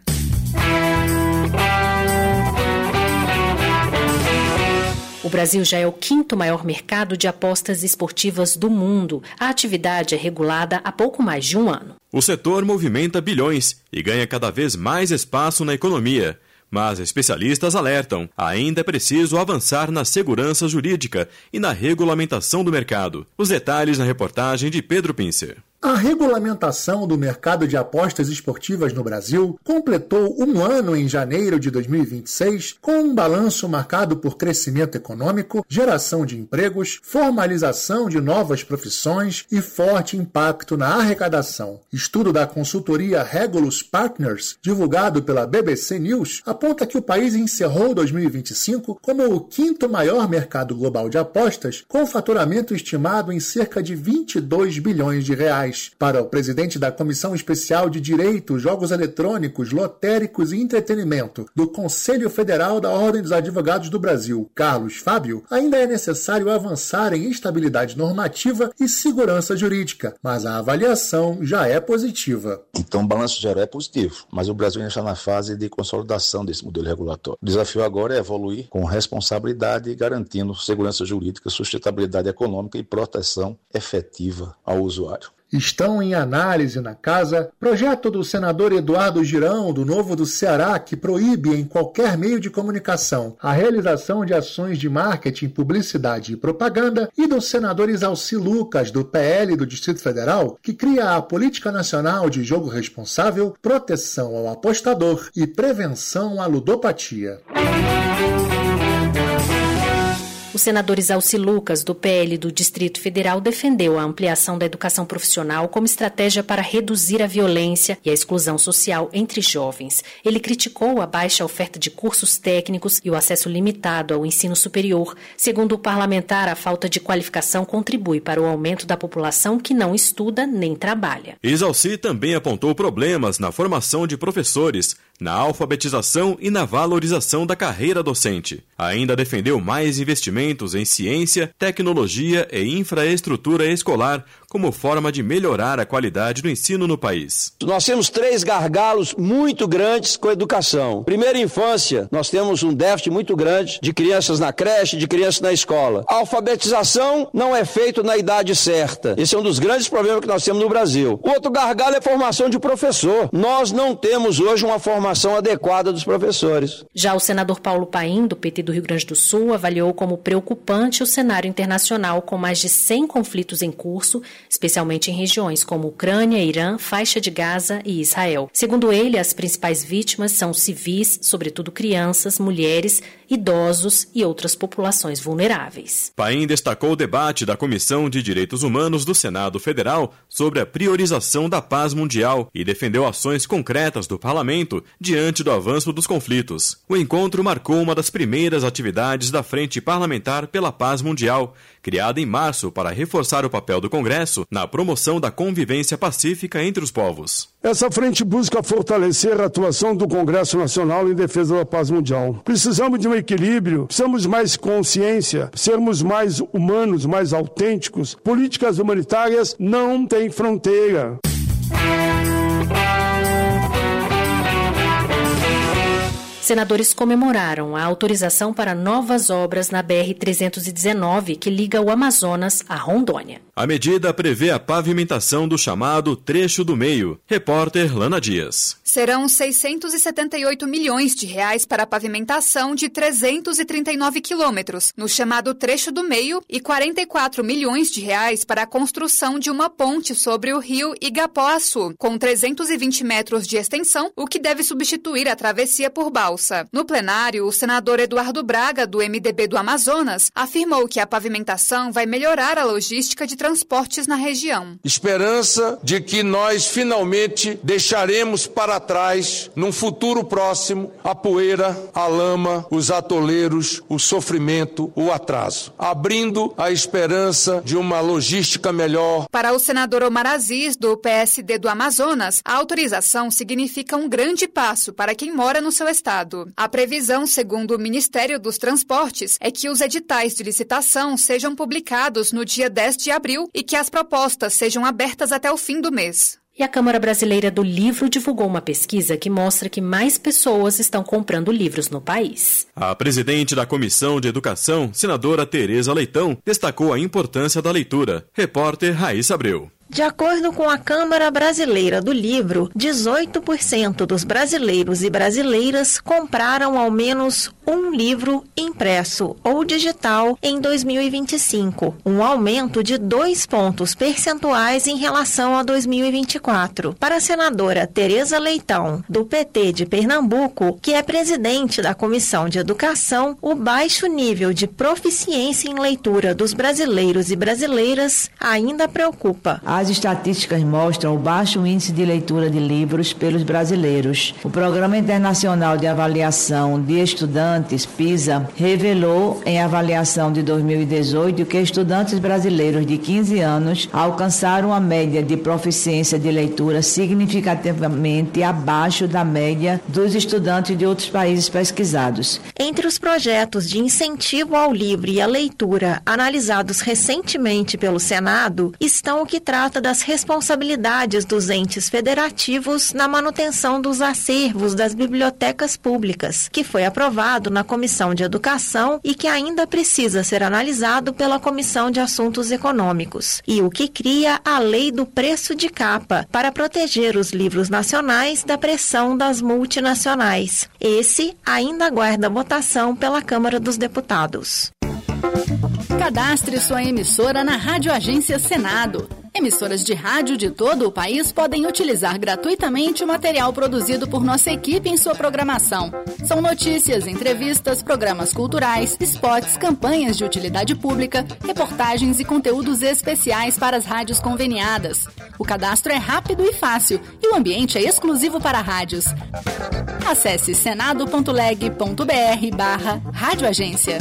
Speaker 4: O Brasil já é o 5º maior mercado de apostas esportivas do mundo. A atividade é regulada há pouco mais de um ano.
Speaker 5: O setor movimenta bilhões e ganha cada vez mais espaço na economia. Mas especialistas alertam, ainda é preciso avançar na segurança jurídica e na regulamentação do mercado. Os detalhes na reportagem de Pedro Pincer.
Speaker 8: A regulamentação do mercado de apostas esportivas no Brasil completou um ano em janeiro de 2026, com um balanço marcado por crescimento econômico, geração de empregos, formalização de novas profissões e forte impacto na arrecadação. Estudo da consultoria Regulus Partners, divulgado pela BBC News, aponta que o país encerrou 2025 como o 5º maior mercado global de apostas, com faturamento estimado em cerca de 22 bilhões de reais. Para o presidente da Comissão Especial de Direito, Jogos Eletrônicos, Lotéricos e Entretenimento do Conselho Federal da Ordem dos Advogados do Brasil, Carlos Fábio, ainda é necessário avançar em estabilidade normativa e segurança jurídica, mas a avaliação já é positiva.
Speaker 10: Então o balanço geral é positivo, mas o Brasil ainda está na fase de consolidação desse modelo regulatório. O desafio agora é evoluir com responsabilidade e garantindo segurança jurídica, sustentabilidade econômica e proteção efetiva ao usuário.
Speaker 8: Estão em análise na Casa projeto do senador Eduardo Girão, do Novo do Ceará, que proíbe em qualquer meio de comunicação a realização de ações de marketing, publicidade e propaganda, e do senador Isalci Lucas, do PL do Distrito Federal, que cria a Política Nacional de Jogo Responsável, Proteção ao Apostador e Prevenção à Ludopatia.
Speaker 4: O senador Isalci Lucas, do PL do Distrito Federal, defendeu a ampliação da educação profissional como estratégia para reduzir a violência e a exclusão social entre jovens. Ele criticou a baixa oferta de cursos técnicos e o acesso limitado ao ensino superior. Segundo o parlamentar, a falta de qualificação contribui para o aumento da população que não estuda nem trabalha.
Speaker 5: Isalci também apontou problemas na formação de professores, na alfabetização e na valorização da carreira docente. Ainda defendeu mais investimentos em ciência, tecnologia e infraestrutura escolar como forma de melhorar a qualidade do ensino no país.
Speaker 11: Nós temos 3 gargalos muito grandes com a educação. Primeira infância, nós temos um déficit muito grande de crianças na creche, de crianças na escola. A alfabetização não é feita na idade certa. Esse é um dos grandes problemas que nós temos no Brasil. O outro gargalo é a formação de professor. Nós não temos hoje uma formação adequada dos professores.
Speaker 4: Já o senador Paulo Paim, do PT do Rio Grande do Sul, avaliou como preocupante o cenário internacional com mais de 100 conflitos em curso, especialmente em regiões como Ucrânia, Irã, Faixa de Gaza e Israel. Segundo ele, as principais vítimas são civis, sobretudo crianças, mulheres, idosos e outras populações vulneráveis.
Speaker 5: Paim destacou o debate da Comissão de Direitos Humanos do Senado Federal sobre a priorização da paz mundial e defendeu ações concretas do parlamento diante do avanço dos conflitos. O encontro marcou uma das primeiras atividades da Frente Parlamentar pela Paz Mundial, criada em março para reforçar o papel do Congresso na promoção da convivência pacífica entre os povos.
Speaker 12: Essa frente busca fortalecer a atuação do Congresso Nacional em defesa da paz mundial. Precisamos de um equilíbrio, precisamos mais consciência, sermos mais humanos, mais autênticos. Políticas humanitárias não têm fronteira.
Speaker 4: Senadores comemoraram a autorização para novas obras na BR-319, que liga o Amazonas a Rondônia.
Speaker 5: A medida prevê a pavimentação do chamado Trecho do Meio. Repórter Lana Dias.
Speaker 6: Serão 678 milhões de reais para a pavimentação de 339 quilômetros no chamado Trecho do Meio e 44 milhões de reais para a construção de uma ponte sobre o rio Igapoaçu, com 320 metros de extensão, o que deve substituir a travessia por balsa. No plenário, o senador Eduardo Braga, do MDB do Amazonas, afirmou que a pavimentação vai melhorar a logística de transportes na região.
Speaker 13: Esperança de que nós finalmente deixaremos para trás, num futuro próximo, a poeira, a lama, os atoleiros, o sofrimento, o atraso, abrindo a esperança de uma logística melhor.
Speaker 6: Para o senador Omar Aziz, do PSD do Amazonas, a autorização significa um grande passo para quem mora no seu estado. A previsão, segundo o Ministério dos Transportes, é que os editais de licitação sejam publicados no dia 10 de abril e que as propostas sejam abertas até o fim do mês.
Speaker 4: E a Câmara Brasileira do Livro divulgou uma pesquisa que mostra que mais pessoas estão comprando livros no país.
Speaker 5: A presidente da Comissão de Educação, senadora Tereza Leitão, destacou a importância da leitura. Repórter Raíssa Abreu.
Speaker 14: De acordo com a Câmara Brasileira do Livro, 18% dos brasileiros e brasileiras compraram ao menos um livro impresso ou digital em 2025, um aumento de 2 pontos percentuais em relação a 2024. Para a senadora Tereza Leitão, do PT de Pernambuco, que é presidente da Comissão de Educação, o baixo nível de proficiência em leitura dos brasileiros e brasileiras ainda preocupa.
Speaker 15: As estatísticas mostram o baixo índice de leitura de livros pelos brasileiros. O Programa Internacional de Avaliação de Estudantes, PISA, revelou em avaliação de 2018 que estudantes brasileiros de 15 anos alcançaram a média de proficiência de leitura significativamente abaixo da média dos estudantes de outros países pesquisados.
Speaker 14: Entre os projetos de incentivo ao livro e à leitura analisados recentemente pelo Senado estão o que traz trata das responsabilidades dos entes federativos na manutenção dos acervos das bibliotecas públicas, que foi aprovado na Comissão de Educação e que ainda precisa ser analisado pela Comissão de Assuntos Econômicos, e o que cria a Lei do Preço de Capa, para proteger os livros nacionais da pressão das multinacionais. Esse ainda aguarda votação pela Câmara dos Deputados.
Speaker 1: Cadastre sua emissora na Rádio Agência Senado. Emissoras de rádio de todo o país podem utilizar gratuitamente o material produzido por nossa equipe em sua programação. São notícias, entrevistas, programas culturais, spots, campanhas de utilidade pública, reportagens e conteúdos especiais para as rádios conveniadas. O cadastro é rápido e fácil e o ambiente é exclusivo para rádios. Acesse senado.leg.br/radioagência.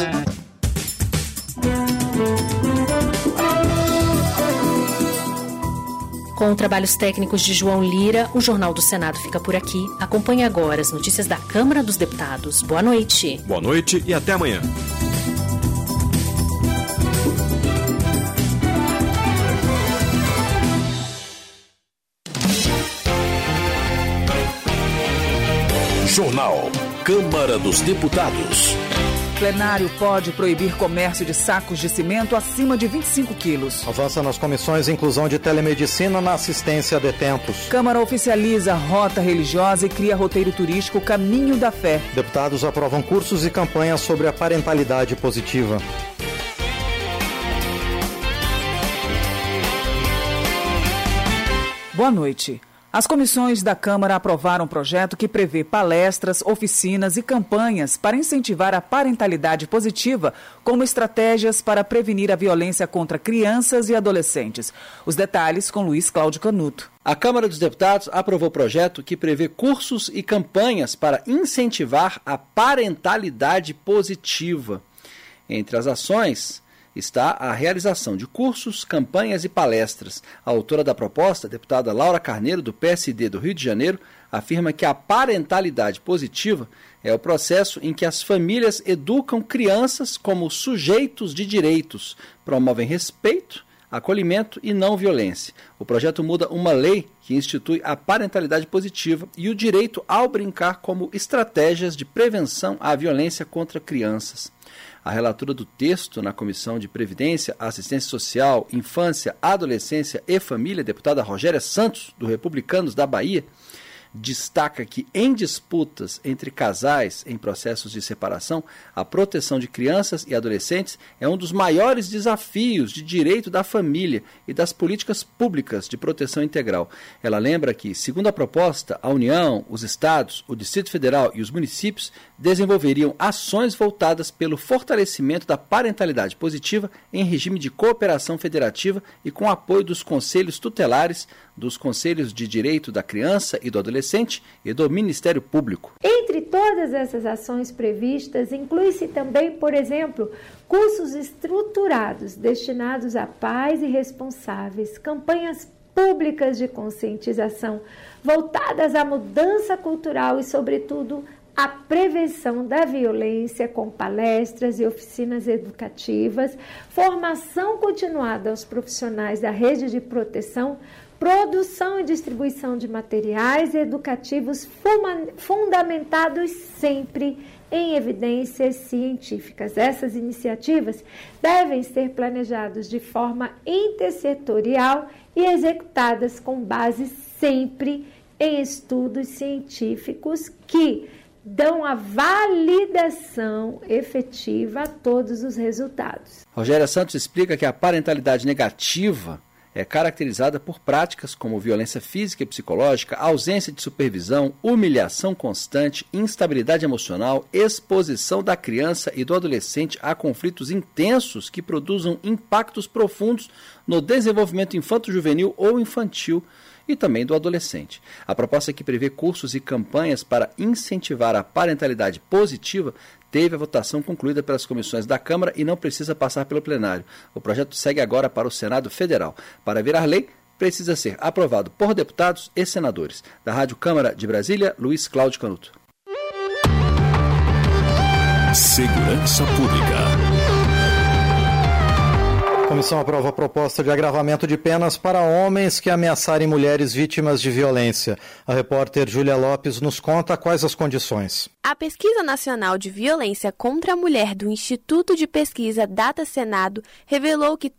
Speaker 4: Com trabalhos técnicos de João Lira, o Jornal do Senado fica por aqui. Acompanhe agora as notícias da Câmara dos Deputados. Boa noite.
Speaker 5: Boa noite e até amanhã.
Speaker 21: Jornal Câmara dos Deputados.
Speaker 2: Plenário pode proibir comércio de sacos de cimento acima de 25 quilos.
Speaker 9: Avança nas comissões inclusão de telemedicina na assistência a detentos.
Speaker 2: Câmara oficializa rota religiosa e cria roteiro turístico Caminho da Fé.
Speaker 9: Deputados aprovam cursos e campanhas sobre a parentalidade positiva.
Speaker 2: Boa noite. As comissões da Câmara aprovaram um projeto que prevê palestras, oficinas e campanhas para incentivar a parentalidade positiva, como estratégias para prevenir a violência contra crianças e adolescentes. Os detalhes com Luiz Cláudio Canuto.
Speaker 16: A Câmara dos Deputados aprovou o projeto que prevê cursos e campanhas para incentivar a parentalidade positiva. Entre as ações está a realização de cursos, campanhas e palestras. A autora da proposta, a deputada Laura Carneiro, do PSD do Rio de Janeiro, afirma que a parentalidade positiva é o processo em que as famílias educam crianças como sujeitos de direitos, promovem respeito, acolhimento e não violência. O projeto muda uma lei que institui a parentalidade positiva e o direito ao brincar como estratégias de prevenção à violência contra crianças. A relatora do texto na Comissão de Previdência, Assistência Social, Infância, Adolescência e Família, deputada Rogéria Santos, do Republicanos da Bahia, destaca que em disputas entre casais em processos de separação, a proteção de crianças e adolescentes é um dos maiores desafios de direito da família e das políticas públicas de proteção integral. Ela lembra que, segundo a proposta, a União, os estados, o Distrito Federal e os municípios desenvolveriam ações voltadas pelo fortalecimento da parentalidade positiva em regime de cooperação federativa e com apoio dos conselhos tutelares, dos Conselhos de Direito da Criança e do Adolescente e do Ministério Público.
Speaker 17: Entre todas essas ações previstas, inclui-se também, por exemplo, cursos estruturados destinados a pais e responsáveis, campanhas públicas de conscientização voltadas à mudança cultural e, sobretudo, à prevenção da violência com palestras e oficinas educativas, formação continuada aos profissionais da rede de proteção, produção e distribuição de materiais educativos fundamentados sempre em evidências científicas. Essas iniciativas devem ser planejadas de forma intersetorial e executadas com base sempre em estudos científicos que dão a validação efetiva a todos os resultados.
Speaker 16: Rogéria Santos explica que a parentalidade negativa é caracterizada por práticas como violência física e psicológica, ausência de supervisão, humilhação constante, instabilidade emocional, exposição da criança e do adolescente a conflitos intensos que produzam impactos profundos no desenvolvimento infanto-juvenil ou infantil e também do adolescente. A proposta que prevê cursos e campanhas para incentivar a parentalidade positiva teve a votação concluída pelas comissões da Câmara e não precisa passar pelo plenário. O projeto segue agora para o Senado Federal. Para virar lei, precisa ser aprovado por deputados e senadores. Da Rádio Câmara de Brasília, Luiz Cláudio Canuto.
Speaker 21: Segurança Pública.
Speaker 9: comissão aprova a proposta de agravamento de penas para homens que ameaçarem mulheres vítimas de violência. A repórter Júlia Lopes nos conta quais as condições.
Speaker 3: A Pesquisa Nacional de Violência contra a Mulher do Instituto de Pesquisa Data Senado revelou que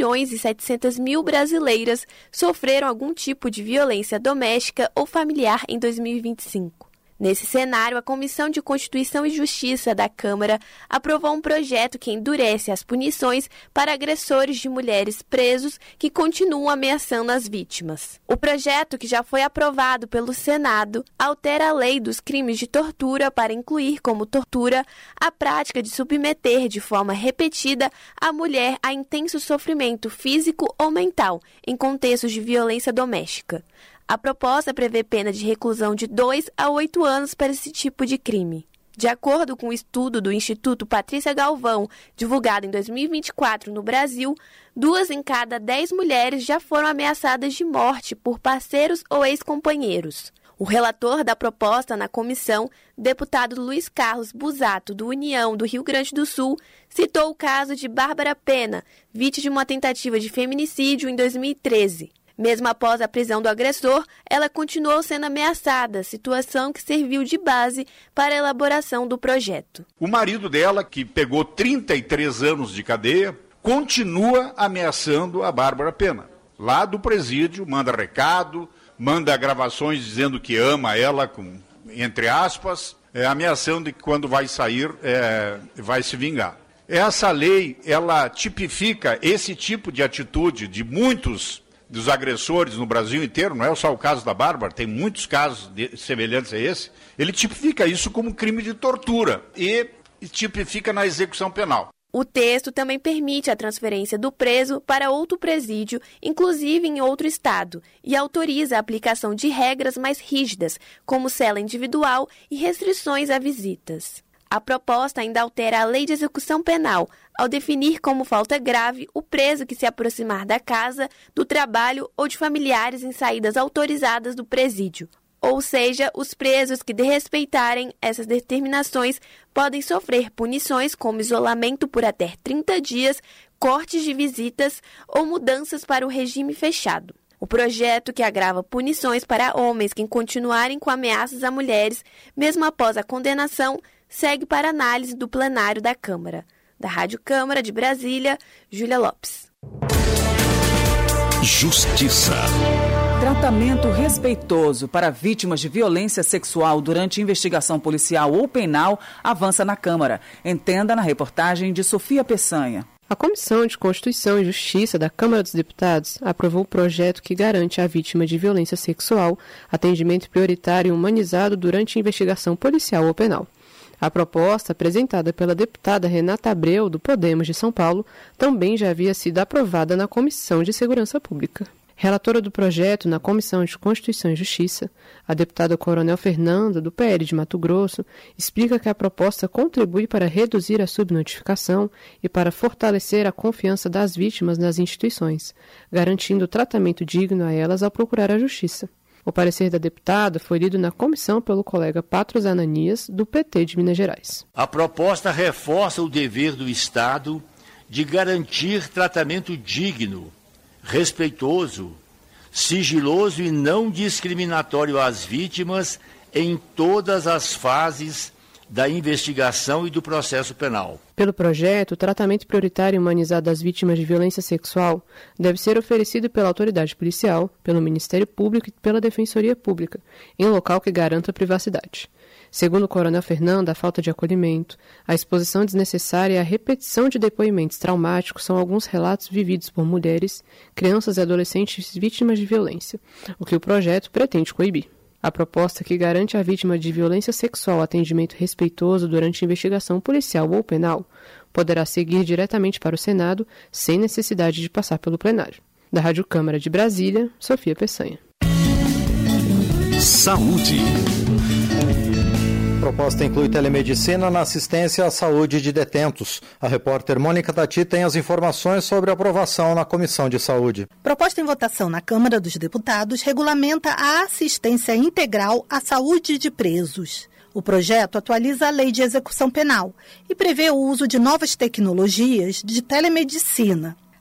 Speaker 3: 3.700.000 brasileiras sofreram algum tipo de violência doméstica ou familiar em 2025. Nesse cenário, a Comissão de Constituição e Justiça da Câmara aprovou um projeto que endurece as punições para agressores de mulheres presos que continuam ameaçando as vítimas. O projeto, que já foi aprovado pelo Senado, altera a lei dos crimes de tortura para incluir como tortura a prática de submeter de forma repetida a mulher a intenso sofrimento físico ou mental em contextos de violência doméstica. A proposta prevê pena de reclusão de 2 a 8 anos para esse tipo de crime. De acordo com o estudo do Instituto Patrícia Galvão, divulgado em 2024 no Brasil, 2 em cada 10 mulheres já foram ameaçadas de morte por parceiros ou ex-companheiros. O relator da proposta na comissão, deputado Luiz Carlos Busato, do União do Rio Grande do Sul, citou o caso de Bárbara Pena, vítima de uma tentativa de feminicídio em 2013. Mesmo após a prisão do agressor, ela continuou sendo ameaçada, situação que serviu de base para a elaboração do projeto.
Speaker 18: O marido dela, que pegou 33 anos de cadeia, continua ameaçando a Bárbara Pena. Lá do presídio, manda recado, manda gravações dizendo que ama ela, entre aspas, ameaçando que quando vai sair, vai se vingar. Essa lei, ela tipifica esse tipo de atitude de muitos dos agressores no Brasil inteiro, não é só o caso da Bárbara, tem muitos casos semelhantes a esse. Ele tipifica isso como crime de tortura e tipifica na execução penal.
Speaker 3: O texto também permite a transferência do preso para outro presídio, inclusive em outro estado, e autoriza a aplicação de regras mais rígidas, como cela individual e restrições a visitas. A proposta ainda altera a Lei de Execução Penal, ao definir como falta grave o preso que se aproximar da casa, do trabalho ou de familiares em saídas autorizadas do presídio. Ou seja, os presos que desrespeitarem essas determinações podem sofrer punições como isolamento por até 30 dias, cortes de visitas ou mudanças para o regime fechado. O projeto, que agrava punições para homens que continuarem com ameaças a mulheres, mesmo após a condenação, segue para análise do plenário da Câmara. Da Rádio Câmara de Brasília, Júlia Lopes.
Speaker 21: Justiça.
Speaker 2: Tratamento respeitoso para vítimas de violência sexual durante investigação policial ou penal avança na Câmara. Entenda na reportagem de Sofia Peçanha.
Speaker 19: A Comissão de Constituição e Justiça da Câmara dos Deputados aprovou o projeto que garante à vítima de violência sexual atendimento prioritário e humanizado durante investigação policial ou penal. A proposta, apresentada pela deputada Renata Abreu, do Podemos de São Paulo, também já havia sido aprovada na Comissão de Segurança Pública. Relatora do projeto na Comissão de Constituição e Justiça, a deputada Coronel Fernanda, do PL de Mato Grosso, explica que a proposta contribui para reduzir a subnotificação e para fortalecer a confiança das vítimas nas instituições, garantindo tratamento digno a elas ao procurar a justiça. O parecer da deputada foi lido na comissão pelo colega Patros Ananias, do PT de Minas Gerais.
Speaker 20: A proposta reforça o dever do Estado de garantir tratamento digno, respeitoso, sigiloso e não discriminatório às vítimas em todas as fases da investigação e do processo penal.
Speaker 19: Pelo projeto, o tratamento prioritário e humanizado às vítimas de violência sexual deve ser oferecido pela autoridade policial, pelo Ministério Público e pela Defensoria Pública, em local que garanta a privacidade. Segundo o coronel Fernanda, a falta de acolhimento, a exposição desnecessária e a repetição de depoimentos traumáticos são alguns relatos vividos por mulheres, crianças e adolescentes vítimas de violência, o que o projeto pretende coibir. A proposta, que garante à vítima de violência sexual atendimento respeitoso durante investigação policial ou penal, poderá seguir diretamente para o Senado sem necessidade de passar pelo plenário. Da Rádio Câmara de Brasília, Sofia Peçanha.
Speaker 21: Saúde.
Speaker 9: A proposta inclui telemedicina na assistência à saúde de detentos. A repórter Mônica Tati tem as informações sobre a aprovação na Comissão de Saúde.
Speaker 24: Proposta em votação na Câmara dos Deputados regulamenta a assistência integral à saúde de presos. O projeto atualiza a Lei de Execução Penal e prevê o uso de novas tecnologias de telemedicina.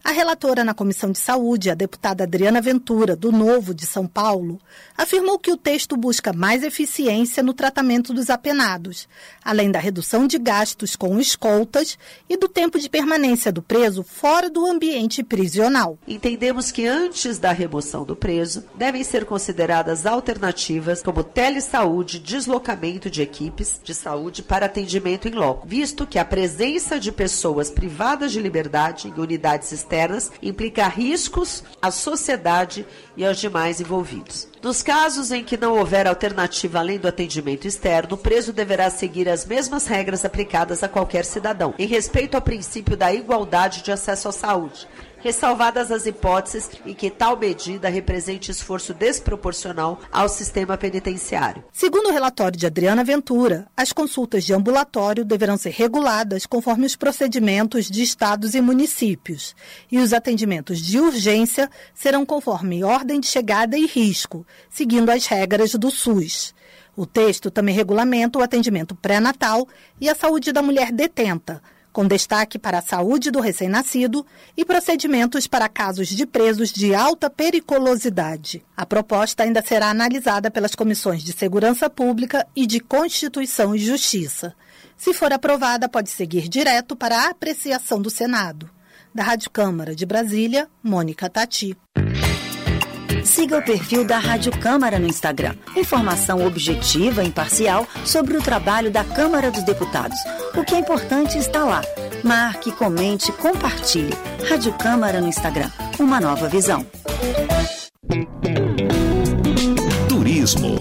Speaker 24: A relatora na Comissão de Saúde, a deputada Adriana Ventura, do Novo de São Paulo, afirmou que o texto busca mais eficiência no tratamento dos apenados, além da redução de gastos com escoltas e do tempo de permanência do preso fora do ambiente prisional.
Speaker 7: Entendemos que antes da remoção do preso, devem ser consideradas alternativas como telesaúde, deslocamento de equipes de saúde para atendimento em loco, visto que a presença de pessoas privadas de liberdade em unidades externas implica riscos à sociedade e aos demais envolvidos. Nos casos em que não houver alternativa além do atendimento externo, o preso deverá seguir as mesmas regras aplicadas a qualquer cidadão, em respeito ao princípio da igualdade de acesso à saúde, ressalvadas as hipóteses em que tal medida represente esforço desproporcional ao sistema penitenciário.
Speaker 24: Segundo o relatório de Adriana Ventura, as consultas de ambulatório deverão ser reguladas conforme os procedimentos de estados e municípios, e os atendimentos de urgência serão conforme ordem de chegada e risco, seguindo as regras do SUS. O texto também regulamenta o atendimento pré-natal e a saúde da mulher detenta, com destaque para a saúde do recém-nascido e procedimentos para casos de presos de alta periculosidade. A proposta ainda será analisada pelas comissões de Segurança Pública e de Constituição e Justiça. Se for aprovada, pode seguir direto para a apreciação do Senado. Da Rádio Câmara de Brasília, Mônica Tati.
Speaker 10: Siga o perfil da Rádio Câmara no Instagram. Informação objetiva e imparcial sobre o trabalho da Câmara dos Deputados. O que é importante está lá. Marque, comente, compartilhe. Rádio Câmara no Instagram. Uma nova visão.
Speaker 21: Turismo.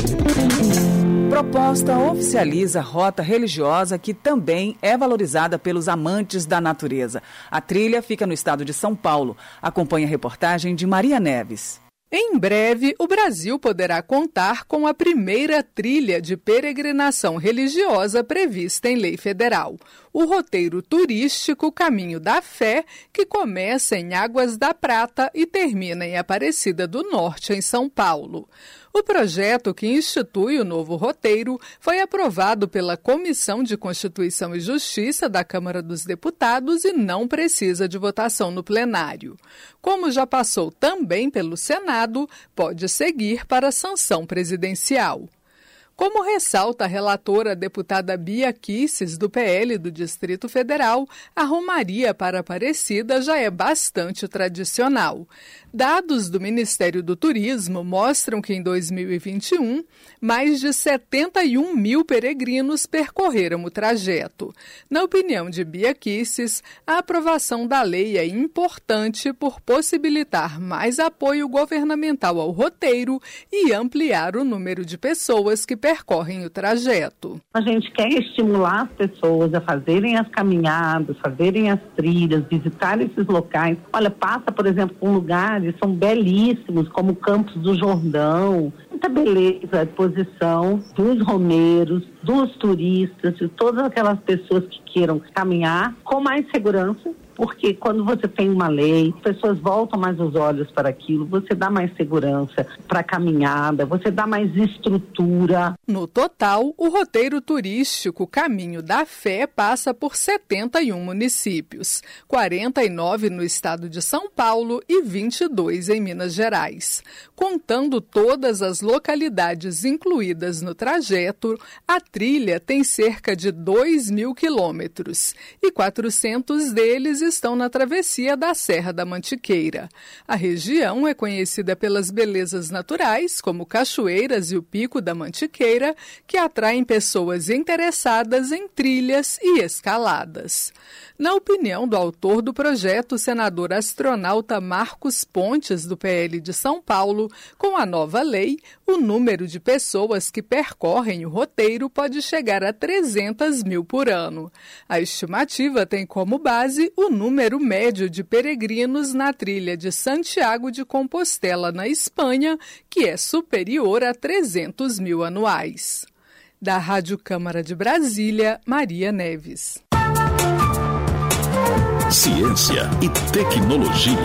Speaker 2: Proposta oficializa rota religiosa que também é valorizada pelos amantes da natureza. A trilha fica no estado de São Paulo. Acompanhe a reportagem de Maria Neves.
Speaker 22: Em breve, o Brasil poderá contar com a primeira trilha de peregrinação religiosa prevista em lei federal. O roteiro turístico Caminho da Fé, que começa em Águas da Prata e termina em Aparecida do Norte, em São Paulo. O projeto que institui o novo roteiro foi aprovado pela Comissão de Constituição e Justiça da Câmara dos Deputados e não precisa de votação no plenário. Como já passou também pelo Senado, pode seguir para a sanção presidencial. Como ressalta a relatora deputada Bia Kicis, do PL do Distrito Federal, a romaria para Aparecida já é bastante tradicional. Dados do Ministério do Turismo mostram que em 2021, mais de 71 mil peregrinos percorreram o trajeto. Na opinião de Bia Kicis, a aprovação da lei é importante por possibilitar mais apoio governamental ao roteiro e ampliar o número de pessoas que percorrem o trajeto.
Speaker 23: A gente quer estimular as pessoas a fazerem as caminhadas, fazerem as trilhas, visitar esses locais. Olha, passa, por exemplo, por lugares são belíssimos, como Campos do Jordão. Muita beleza à disposição dos romeiros, dos turistas, de todas aquelas pessoas que queiram caminhar com mais segurança. Porque quando você tem uma lei, as pessoas voltam mais os olhos para aquilo, você dá mais segurança para a caminhada, você dá mais estrutura.
Speaker 22: No total, o roteiro turístico Caminho da Fé passa por 71 municípios, 49 no estado de São Paulo e 22 em Minas Gerais. Contando todas as localidades incluídas no trajeto, a trilha tem cerca de 2.000 quilômetros e 400 deles estão na travessia da Serra da Mantiqueira. A região é conhecida pelas belezas naturais, como cachoeiras e o Pico da Mantiqueira, que atraem pessoas interessadas em trilhas e escaladas. Na opinião do autor do projeto, o senador astronauta Marcos Pontes, do PL de São Paulo, com a nova lei, o número de pessoas que percorrem o roteiro pode chegar a 300 mil por ano. A estimativa tem como base o número médio de peregrinos na trilha de Santiago de Compostela, na Espanha, que é superior a 300 mil anuais. Da Rádio Câmara de Brasília, Maria Neves.
Speaker 21: Ciência e tecnologia.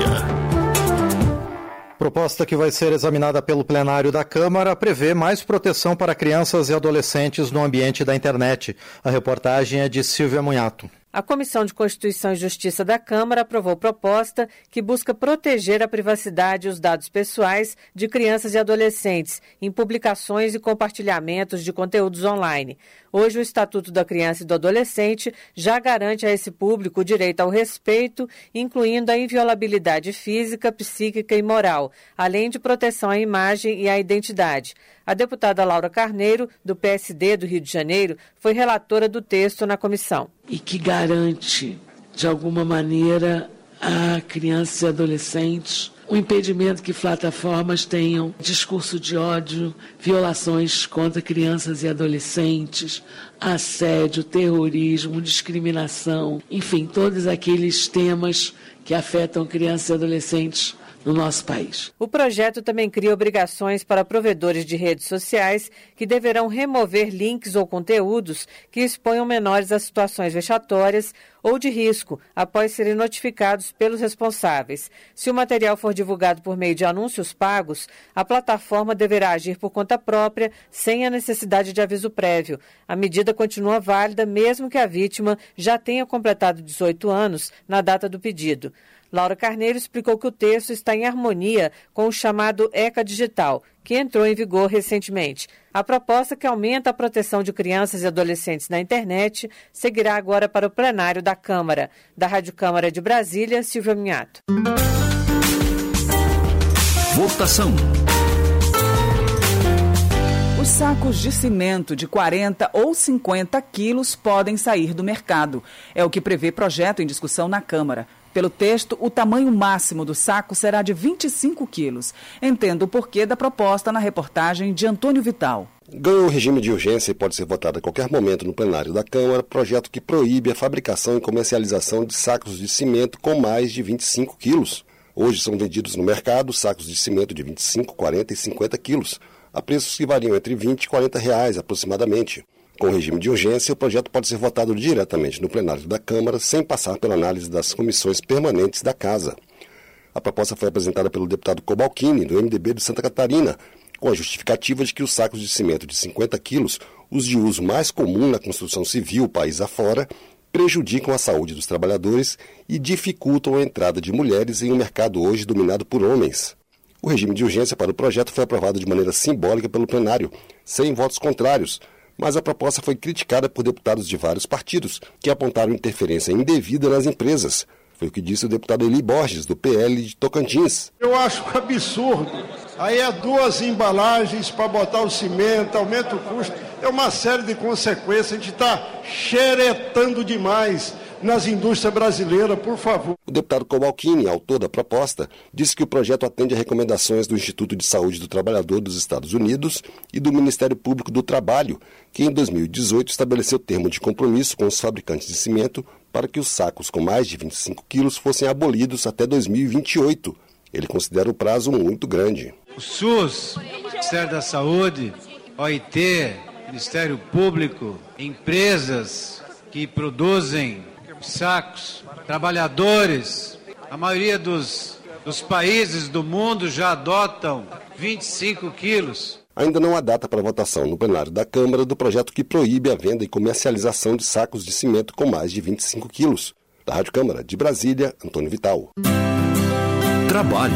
Speaker 9: Proposta que vai ser examinada pelo plenário da Câmara prevê mais proteção para crianças e adolescentes no ambiente da internet. A reportagem é de Silvia Munhato.
Speaker 8: A Comissão de Constituição e Justiça da Câmara aprovou proposta que busca proteger a privacidade e os dados pessoais de crianças e adolescentes em publicações e compartilhamentos de conteúdos online. Hoje, o Estatuto da Criança e do Adolescente já garante a esse público o direito ao respeito, incluindo a inviolabilidade física, psíquica e moral, além de proteção à imagem e à identidade. A deputada Laura Carneiro, do PSD do Rio de Janeiro, foi relatora do texto na comissão.
Speaker 11: E que garante, de alguma maneira, a crianças e adolescentes o impedimento que plataformas tenham discurso de ódio, violações contra crianças e adolescentes, assédio, terrorismo, discriminação, enfim, todos aqueles temas que afetam crianças e adolescentes no nosso país.
Speaker 8: O projeto também cria obrigações para provedores de redes sociais que deverão remover links ou conteúdos que exponham menores a situações vexatórias ou de risco após serem notificados pelos responsáveis. Se o material for divulgado por meio de anúncios pagos, a plataforma deverá agir por conta própria, sem a necessidade de aviso prévio. A medida continua válida mesmo que a vítima já tenha completado 18 anos na data do pedido. Laura Carneiro explicou que o texto está em harmonia com o chamado ECA Digital, que entrou em vigor recentemente. A proposta, que aumenta a proteção de crianças e adolescentes na internet, seguirá agora para o plenário da Câmara. Da Rádio Câmara de Brasília, Silvia Minhato.
Speaker 21: Votação.
Speaker 2: Os sacos de cimento de 40 ou 50 quilos podem sair do mercado. É o que prevê projeto em discussão na Câmara. Pelo texto, o tamanho máximo do saco será de 25 quilos. Entenda o porquê da proposta na reportagem de Antônio Vital.
Speaker 12: Ganha o regime de urgência e pode ser votado a qualquer momento no plenário da Câmara, projeto que proíbe a fabricação e comercialização de sacos de cimento com mais de 25 quilos. Hoje são vendidos no mercado sacos de cimento de 25, 40 e 50 quilos, a preços que variam entre R$ 20 e R$ 40 aproximadamente. Com o regime de urgência, o projeto pode ser votado diretamente no plenário da Câmara, sem passar pela análise das comissões permanentes da Casa. A proposta foi apresentada pelo deputado Cobalcini, do MDB de Santa Catarina, com a justificativa de que os sacos de cimento de 50 quilos, os de uso mais comum na construção civil país afora, prejudicam a saúde dos trabalhadores e dificultam a entrada de mulheres em um mercado hoje dominado por homens. O regime de urgência para o projeto foi aprovado de maneira simbólica pelo plenário, sem votos contrários, mas a proposta foi criticada por deputados de vários partidos, que apontaram interferência indevida nas empresas. Foi o que disse o deputado Eli Borges, do PL de Tocantins.
Speaker 13: Eu acho absurdo. Aí é 2 embalagens para botar o cimento, aumenta o custo. É uma série de consequências. A gente está xeretando demais nas indústrias brasileiras, por favor.
Speaker 12: O deputado Cobalcini, autor da proposta, disse que o projeto atende a recomendações do Instituto de Saúde do Trabalhador dos Estados Unidos e do Ministério Público do Trabalho, que em 2018 estabeleceu termo de compromisso com os fabricantes de cimento para que os sacos com mais de 25 quilos fossem abolidos até 2028. Ele considera o prazo muito grande.
Speaker 25: O SUS, Ministério da Saúde, OIT, Ministério Público, empresas que produzem sacos, trabalhadores, a maioria dos países do mundo já adotam 25 quilos.
Speaker 12: Ainda não há data para votação no plenário da Câmara do projeto que proíbe a venda e comercialização de sacos de cimento com mais de 25 quilos. Da Rádio Câmara de Brasília, Antônio Vital.
Speaker 21: Trabalho.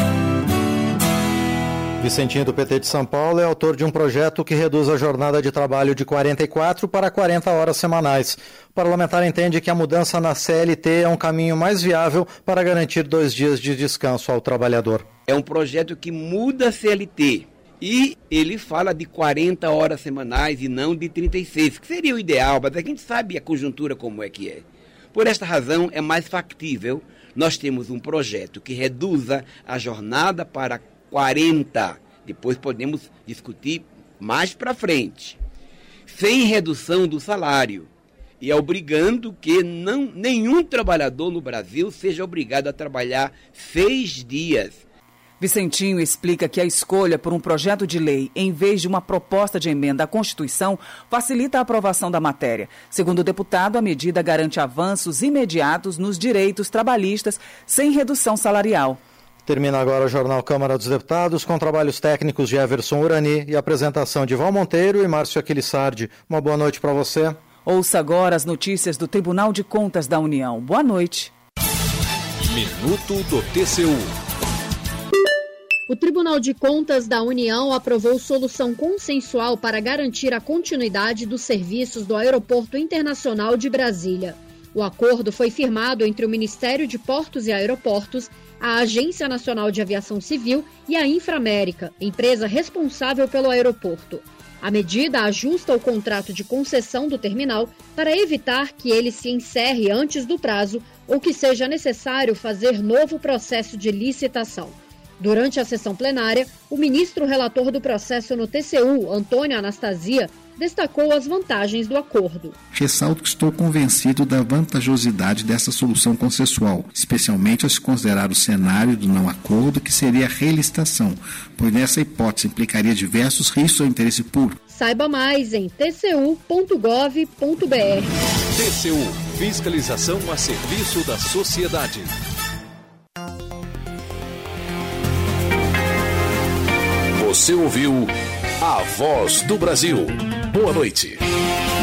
Speaker 9: Vicentinho, do PT de São Paulo, é autor de um projeto que reduz a jornada de trabalho de 44 para 40 horas semanais. O parlamentar entende que a mudança na CLT é um caminho mais viável para garantir 2 dias de descanso ao trabalhador.
Speaker 26: É um projeto que muda a CLT e ele fala de 40 horas semanais e não de 36, que seria o ideal, mas a gente sabe a conjuntura como é que é. Por esta razão, é mais factível nós temos um projeto que reduza a jornada para 40, depois podemos discutir mais para frente, sem redução do salário e obrigando que nenhum trabalhador no Brasil seja obrigado a trabalhar 6 dias.
Speaker 2: Vicentinho explica que a escolha por um projeto de lei em vez de uma proposta de emenda à Constituição facilita a aprovação da matéria. Segundo o deputado, a medida garante avanços imediatos nos direitos trabalhistas sem redução salarial.
Speaker 9: Termina agora o Jornal Câmara dos Deputados, com trabalhos técnicos de Everson Urani e apresentação de Val Monteiro e Márcio Aquilissardi. Uma boa noite para você.
Speaker 2: Ouça agora as notícias do Tribunal de Contas da União. Boa noite.
Speaker 1: Minuto do TCU.
Speaker 4: O Tribunal de Contas da União aprovou solução consensual para garantir a continuidade dos serviços do Aeroporto Internacional de Brasília. O acordo foi firmado entre o Ministério de Portos e Aeroportos, a Agência Nacional de Aviação Civil e a Inframérica, empresa responsável pelo aeroporto. A medida ajusta o contrato de concessão do terminal para evitar que ele se encerre antes do prazo ou que seja necessário fazer novo processo de licitação. Durante a sessão plenária, o ministro relator do processo no TCU, Antônio Anastasia, destacou as vantagens do acordo.
Speaker 5: Ressalto que estou convencido da vantajosidade dessa solução consensual, especialmente ao se considerar o cenário do não acordo, que seria a relicitação, pois nessa hipótese implicaria diversos riscos ao interesse público.
Speaker 4: Saiba mais em tcu.gov.br.
Speaker 1: TCU, fiscalização a serviço da sociedade. Você ouviu A Voz do Brasil. Boa noite.